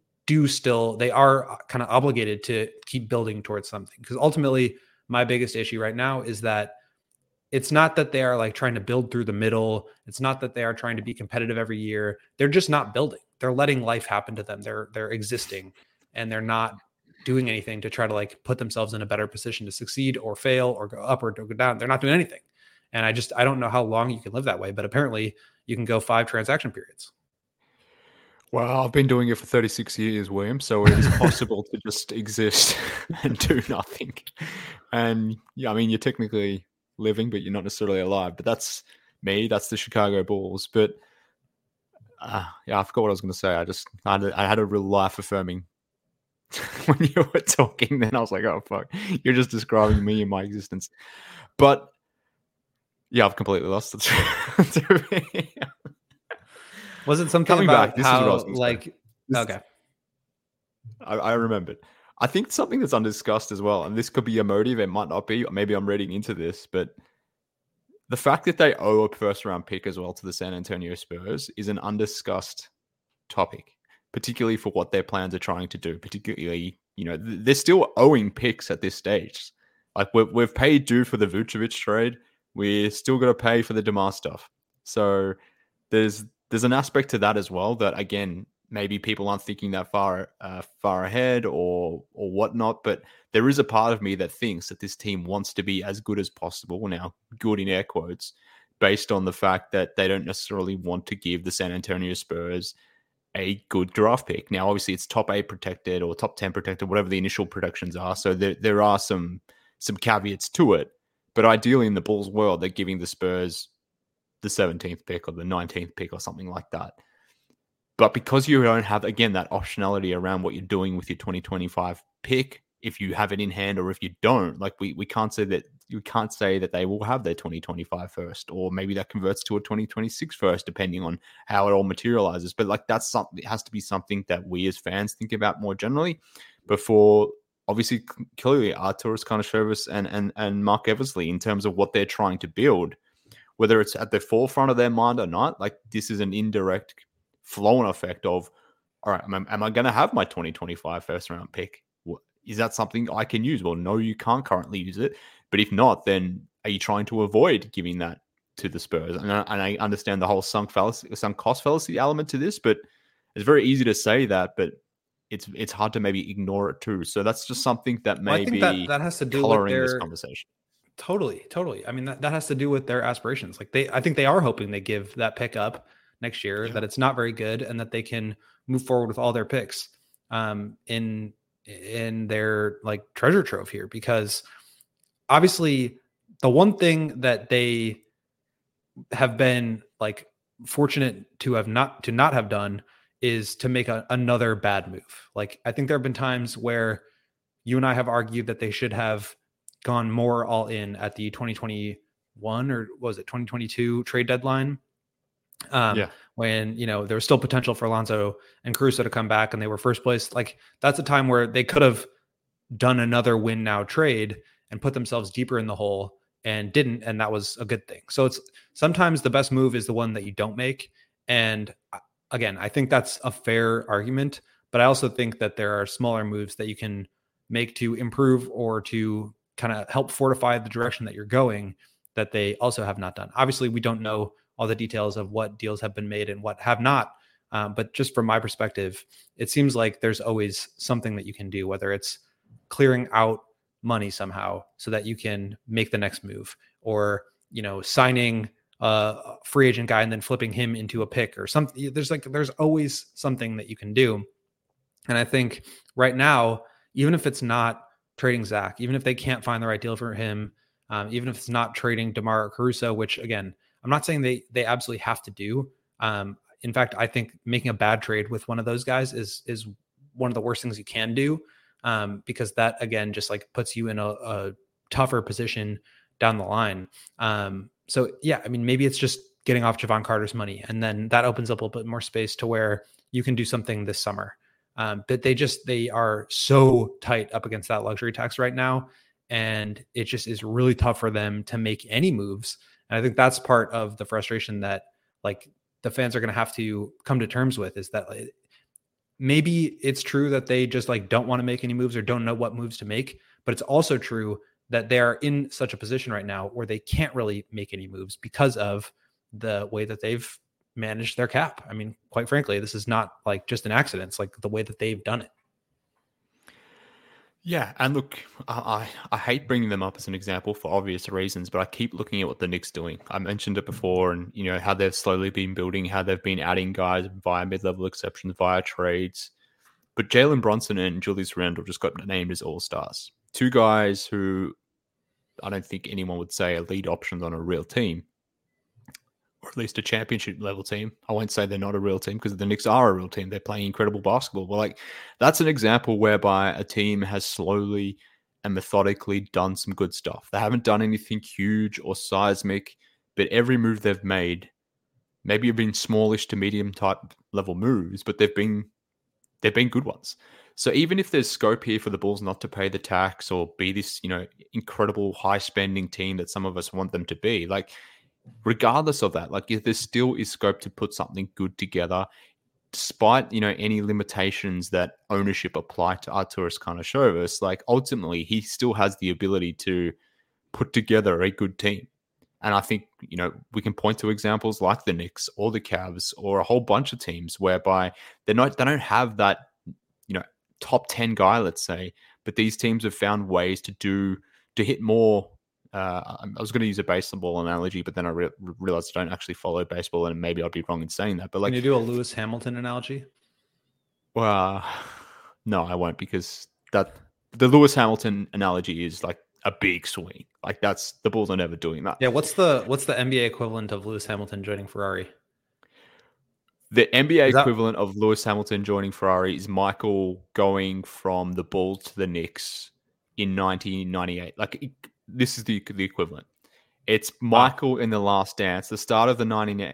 are kind of obligated to keep building towards something. Because ultimately my biggest issue right now is that it's not that they are like trying to build through the middle. It's not that they are trying to be competitive every year. They're just not building. They're letting life happen to them. They're existing, and they're not doing anything to try to like put themselves in a better position to succeed or fail or go up or go down. They're not doing anything. And I don't know how long you can live that way, but apparently you can go 5 transaction periods. Well, I've been doing it for 36 years, William, so it is possible to just exist and do nothing. And yeah, I mean, you're technically living, but you're not necessarily alive. But that's me. That's the Chicago Bulls. But I forgot what I was going to say. I had a real life affirming when you were talking. Then I was like, oh fuck, you're just describing me and my existence. But yeah, I've completely lost it. Was it something Coming about back, this how, is what I was gonna like, say. okay. I remembered. I think something that's undiscussed as well, and this could be a motive, it might not be, or maybe I'm reading into this, but the fact that they owe a first-round pick as well to the San Antonio Spurs is an undiscussed topic, particularly for what their plans are trying to do. Particularly, they're still owing picks at this stage. Like we've paid due for the Vucevic trade, we're still going to pay for the DeMar stuff. So there's an aspect to that as well that, again, maybe people aren't thinking that far ahead or whatnot, but there is a part of me that thinks that this team wants to be as good as possible, now good in air quotes, based on the fact that they don't necessarily want to give the San Antonio Spurs a good draft pick. Now, obviously, it's top 8 protected or top 10 protected, whatever the initial predictions are. So there are some caveats to it. But ideally, in the Bulls world, they're giving the Spurs the 17th pick or the 19th pick or something like that. But because you don't have, again, that optionality around what you're doing with your 2025 pick, if you have it in hand or if you don't, like we can't say that they will have their 2025 first, or maybe that converts to a 2026 first, depending on how it all materializes. But like that's something, it has to be something that we as fans think about more generally before, obviously, clearly Arturas Karnisovas and Mark Eversley, in terms of what they're trying to build, whether it's at the forefront of their mind or not. Like this is an indirect flow-on effect of, all right, am I going to have my 2025 first-round pick? Is that something I can use? Well, no, you can't currently use it. But if not, then are you trying to avoid giving that to the Spurs? And I understand the whole sunk cost fallacy element to this, but it's very easy to say that, but it's hard to maybe ignore it too. So that's just something that may be that has to do coloring with this conversation. Totally. I mean, that has to do with their aspirations. Like I think they are hoping they give that pick up next year, that it's not very good, and that they can move forward with all their picks in their like treasure trove here. Because obviously the one thing that they have been like fortunate to not have done is to make another bad move. Like I think there have been times where you and I have argued that they should have gone more all in at the 2021 or was it 2022 trade deadline. When, there was still potential for Alonso and Caruso to come back and they were first place. Like that's a time where they could have done another win now trade and put themselves deeper in the hole and didn't. And that was a good thing. So it's sometimes the best move is the one that you don't make. And again, I think that's a fair argument, but I also think that there are smaller moves that you can make to improve or to kind of help fortify the direction that you're going that they also have not done. Obviously, we don't know all the details of what deals have been made and what have not. But just from my perspective, it seems like there's always something that you can do, whether it's clearing out money somehow so that you can make the next move, or, signing a free agent guy and then flipping him into a pick or something. There's always something that you can do. And I think right now, even if it's not trading Zach, even if they can't find the right deal for him, even if it's not trading DeMar or Caruso, which again, I'm not saying they absolutely have to do. In fact, I think making a bad trade with one of those guys is one of the worst things you can do, because that again just like puts you in a tougher position down the line. So yeah, I mean, maybe it's just getting off Javon Carter's money, and then that opens up a little bit more space to where you can do something this summer. But they are so tight up against that luxury tax right now, and it just is really tough for them to make any moves. And I think that's part of the frustration that like the fans are going to have to come to terms with, is that maybe it's true that they just like don't want to make any moves or don't know what moves to make, but it's also true that they are in such a position right now where they can't really make any moves because of the way that they've managed their cap. I mean, quite frankly, this is not like just an accident. It's like the way that they've done it. Yeah, and look, I hate bringing them up as an example for obvious reasons, but I keep looking at what the Knicks doing. I mentioned it before, and how they've slowly been building, how they've been adding guys via mid-level exceptions, via trades. But Jalen Brunson and Julius Randle just got named as all-stars. Two guys who I don't think anyone would say are lead options on a real team, or at least a championship level team. I won't say they're not a real team, because the Knicks are a real team. They're playing incredible basketball. Well, like that's an example whereby a team has slowly and methodically done some good stuff. They haven't done anything huge or seismic, but every move they've made, maybe have been smallish to medium type level moves, but they've been good ones. So even if there's scope here for the Bulls not to pay the tax or be this, incredible high spending team that some of us want them to be, like, regardless of that, like if there still is scope to put something good together, despite any limitations that ownership apply to Arturas Karnisovas, like ultimately he still has the ability to put together a good team. And I think we can point to examples like the Knicks or the Cavs or a whole bunch of teams whereby they don't have that top 10 guy, let's say, but these teams have found ways to hit more. I was going to use a baseball analogy, but then I realized I don't actually follow baseball, and maybe I'd be wrong in saying that. But like, can you do a Lewis Hamilton analogy? Well, no, I won't, because the Lewis Hamilton analogy is like a big swing. Like that's the Bulls are never doing that. Yeah, what's the NBA equivalent of Lewis Hamilton joining Ferrari? The NBA equivalent of Lewis Hamilton joining Ferrari is Michael going from the Bulls to the Knicks in 1998. Like this is the equivalent. It's Michael in The Last Dance, the start of the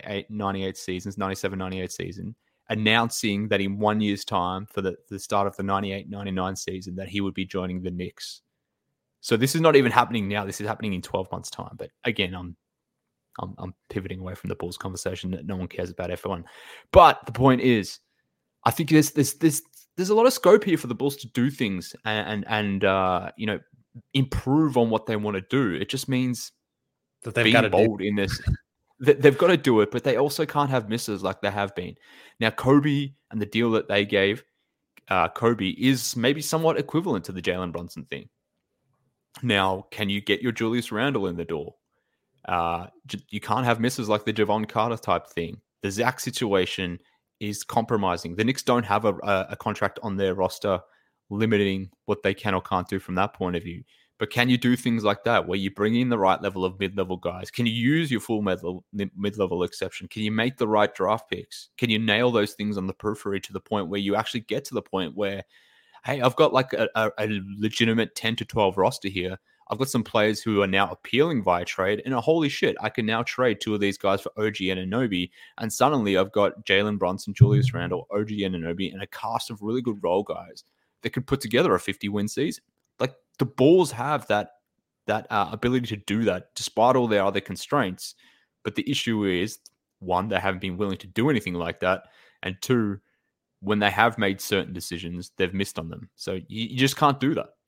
97-98 season, announcing that in 1 year's time, for the start of the 98-99 season, that he would be joining the Knicks. So this is not even happening now. This is happening in 12 months' time. But again, I'm pivoting away from the Bulls conversation that no one cares about F1. But the point is, I think there's a lot of scope here for the Bulls to do things and improve on what they want to do. It just means that they've got to bold in this. They've got to do it, but they also can't have misses like they have been. Now, Kobe and the deal that they gave Kobe is maybe somewhat equivalent to the Jalen Brunson thing. Now, can you get your Julius Randle in the door? You can't have misses like the Javon Carter type thing. The Zach situation is compromising. The Knicks don't have a contract on their roster limiting what they can or can't do from that point of view. But can you do things like that where you bring in the right level of mid-level guys? Can you use your full mid-level exception? Can you make the right draft picks? Can you nail those things on the periphery to the point where you actually get to the point where, hey, I've got like a legitimate 10 to 12 roster here. I've got some players who are now appealing via trade, and holy shit, I can now trade two of these guys for OG Anunoby, and suddenly I've got Jalen Brunson, Julius Randle, OG Anunoby, and a cast of really good role guys that could put together a 50-win season. Like, the Bulls have that ability to do that, despite all their other constraints. But the issue is, one, they haven't been willing to do anything like that, and two, when they have made certain decisions, they've missed on them. So you just can't do that.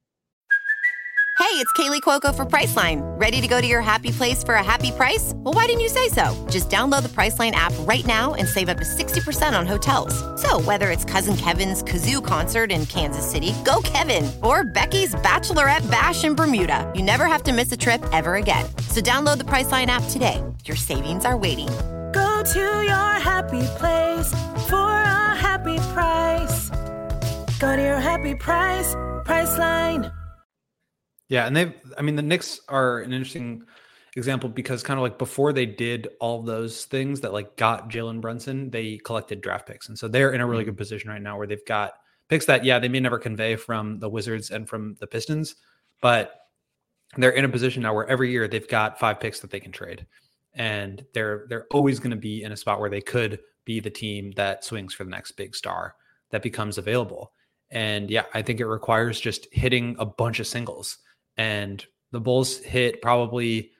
Hey, it's Kaylee Cuoco for Priceline. Ready to go to your happy place for a happy price? Well, why didn't you say so? Just download the Priceline app right now and save up to 60% on hotels. So whether it's Cousin Kevin's Kazoo Concert in Kansas City, go Kevin, or Becky's Bachelorette Bash in Bermuda, you never have to miss a trip ever again. So download the Priceline app today. Your savings are waiting. Go to your happy place for a happy price. Go to your happy price, Priceline. Yeah, and the Knicks are an interesting example because kind of like before they did all of those things that like got Jalen Brunson, they collected draft picks. And so they're in a really good position right now where they've got picks that, yeah, they may never convey from the Wizards and from the Pistons, but they're in a position now where every year they've got 5 picks that they can trade. And they're always going to be in a spot where they could be the team that swings for the next big star that becomes available. And yeah, I think it requires just hitting a bunch of singles. And the Bulls hit probably,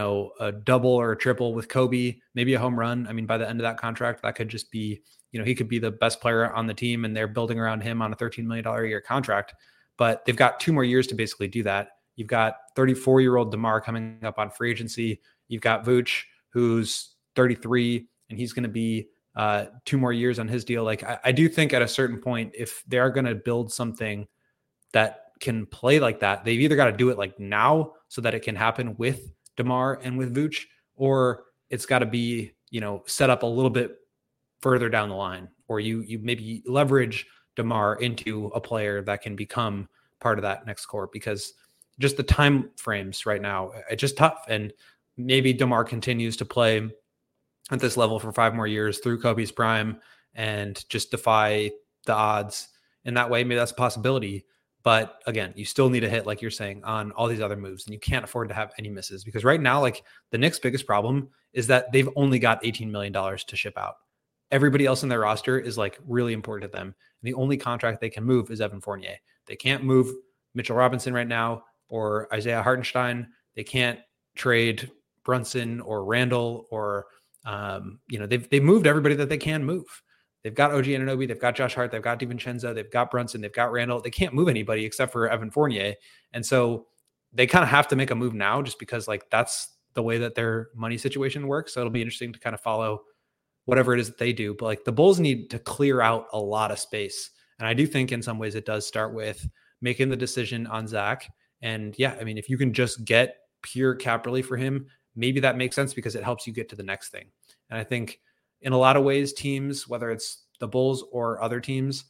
a double or a triple with Kobe, maybe a home run. I mean, by the end of that contract, that could just be, he could be the best player on the team and they're building around him on a $13 million a year contract. But they've got 2 more years to basically do that. You've got 34-year-old DeMar coming up on free agency. You've got Vooch, who's 33, and he's going to be 2 more years on his deal. Like, I do think at a certain point, if they are going to build something that can play like that, they've either got to do it like now so that it can happen with DeMar and with Vooch, or it's got to be, set up a little bit further down the line, or you maybe leverage DeMar into a player that can become part of that next core, because just the time frames right now, it's just tough. And maybe DeMar continues to play at this level for 5 more years through Kobe's prime and just defy the odds in that way. Maybe that's a possibility. But again, you still need to hit, like you're saying, on all these other moves, and you can't afford to have any misses, because right now, like, the Knicks' biggest problem is that they've only got $18 million to ship out. Everybody else in their roster is like really important to them. And the only contract they can move is Evan Fournier. They can't move Mitchell Robinson right now or Isaiah Hartenstein. They can't trade Brunson or Randall or, they've moved everybody that they can move. They've got OG Anunoby, they've got Josh Hart, they've got DiVincenzo, they've got Brunson, they've got Randall. They can't move anybody except for Evan Fournier. And so they kind of have to make a move now just because like that's the way that their money situation works. So it'll be interesting to kind of follow whatever it is that they do. But like the Bulls need to clear out a lot of space. And I do think in some ways it does start with making the decision on Zach. And yeah, I mean, if you can just get pure cap relief for him, maybe that makes sense because it helps you get to the next thing. And I think in a lot of ways, teams, whether it's the Bulls or other teams,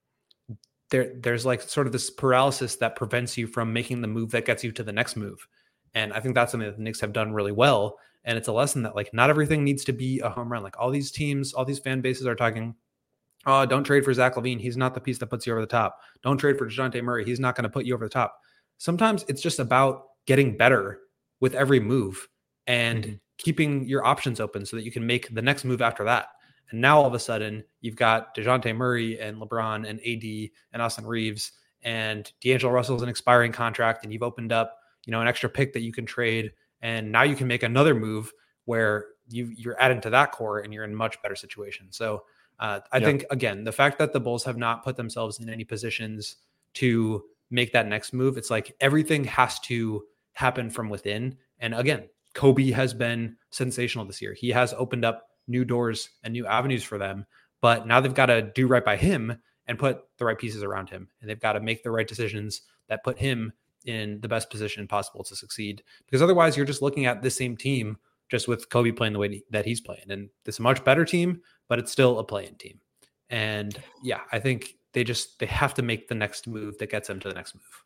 there's like sort of this paralysis that prevents you from making the move that gets you to the next move. And I think that's something that the Knicks have done really well. And it's a lesson that like not everything needs to be a home run. Like all these teams, all these fan bases are talking, oh, don't trade for Zach LaVine. He's not the piece that puts you over the top. Don't trade for DeJounte Murray. He's not going to put you over the top. Sometimes it's just about getting better with every move and keeping your options open so that you can make the next move after that. And now all of a sudden you've got DeJounte Murray and LeBron and AD and Austin Reeves and D'Angelo Russell's an expiring contract, and you've opened up, an extra pick that you can trade. And now you can make another move where you're adding to that core and you're in a much better situation. So I think, again, the fact that the Bulls have not put themselves in any positions to make that next move, it's like everything has to happen from within. And again, Kobe has been sensational this year. He has opened up new doors and new avenues for them, but now they've got to do right by him and put the right pieces around him. And they've got to make the right decisions that put him in the best position possible to succeed, because otherwise you're just looking at the same team, just with Kobe playing the way that he's playing. And it's a much better team, but it's still a play-in team. And yeah, I think they have to make the next move that gets them to the next move.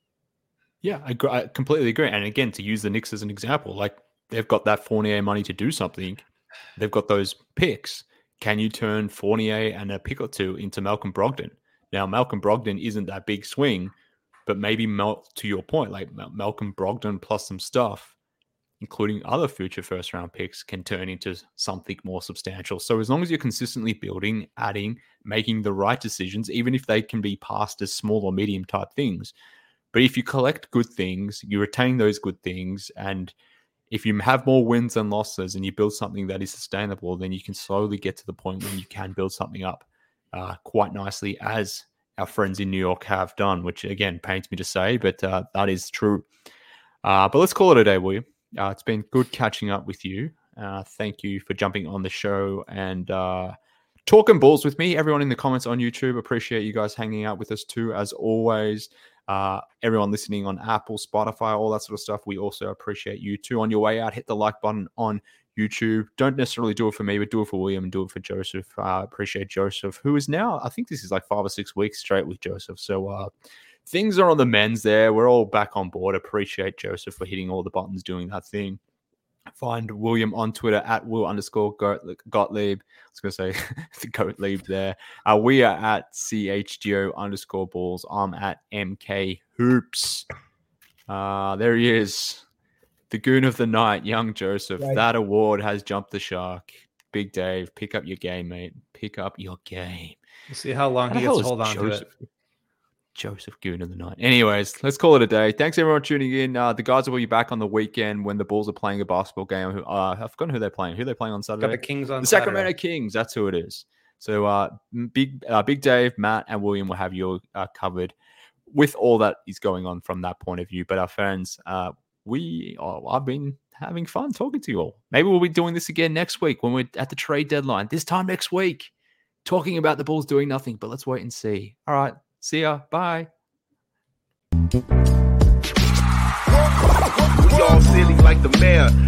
Yeah, I completely agree. And again, to use the Knicks as an example, like they've got that Fournier money to do something. They've got those picks. Can you turn Fournier and a pick or two into Malcolm Brogdon? Now, Malcolm Brogdon isn't that big swing, but maybe to your point, like Malcolm Brogdon plus some stuff, including other future first-round picks, can turn into something more substantial. So as long as you're consistently building, adding, making the right decisions, even if they can be passed as small or medium type things. But if you collect good things, you retain those good things, and if you have more wins than losses and you build something that is sustainable, then you can slowly get to the point when you can build something up quite nicely, as our friends in New York have done, which again pains me to say, but that is true. But let's call it a day, William. It's been good catching up with you. Thank you for jumping on the show and talking balls with me. Everyone in the comments on YouTube, appreciate you guys hanging out with us too, as always. Everyone listening on Apple, Spotify, all that sort of stuff, we also appreciate you too. On your way out, hit the like button on YouTube. Don't necessarily do it for me, but do it for William and do it for Joseph. Appreciate Joseph, who is now, I think this is like 5 or 6 weeks straight with Joseph. So things are on the mends there. We're all back on board. Appreciate Joseph for hitting all the buttons, doing that thing. Find William on Twitter at Will_Gottlieb. I was going to say the Gottlieb there. We are at CHGO_balls. I'm at MK Hoops. There he is. The goon of the night, young Joseph. Right. That award has jumped the shark. Big Dave, pick up your game, mate. Pick up your game. We'll see how long he gets to hold on to it. Joseph Goon of the night. Anyways, let's call it a day. Thanks everyone for tuning in. The guys will be back on the weekend when the Bulls are playing a basketball game. I've forgotten who they're playing. Who are they playing on Saturday? Got the Kings on the Saturday. Sacramento Kings. That's who it is. So Big Dave, Matt, and William will have you covered with all that is going on from that point of view. But our fans, I've been having fun talking to you all. Maybe we'll be doing this again next week when we're at the trade deadline. This time next week, talking about the Bulls doing nothing. But let's wait and see. All right. See ya. Bye. We all silly like the mayor.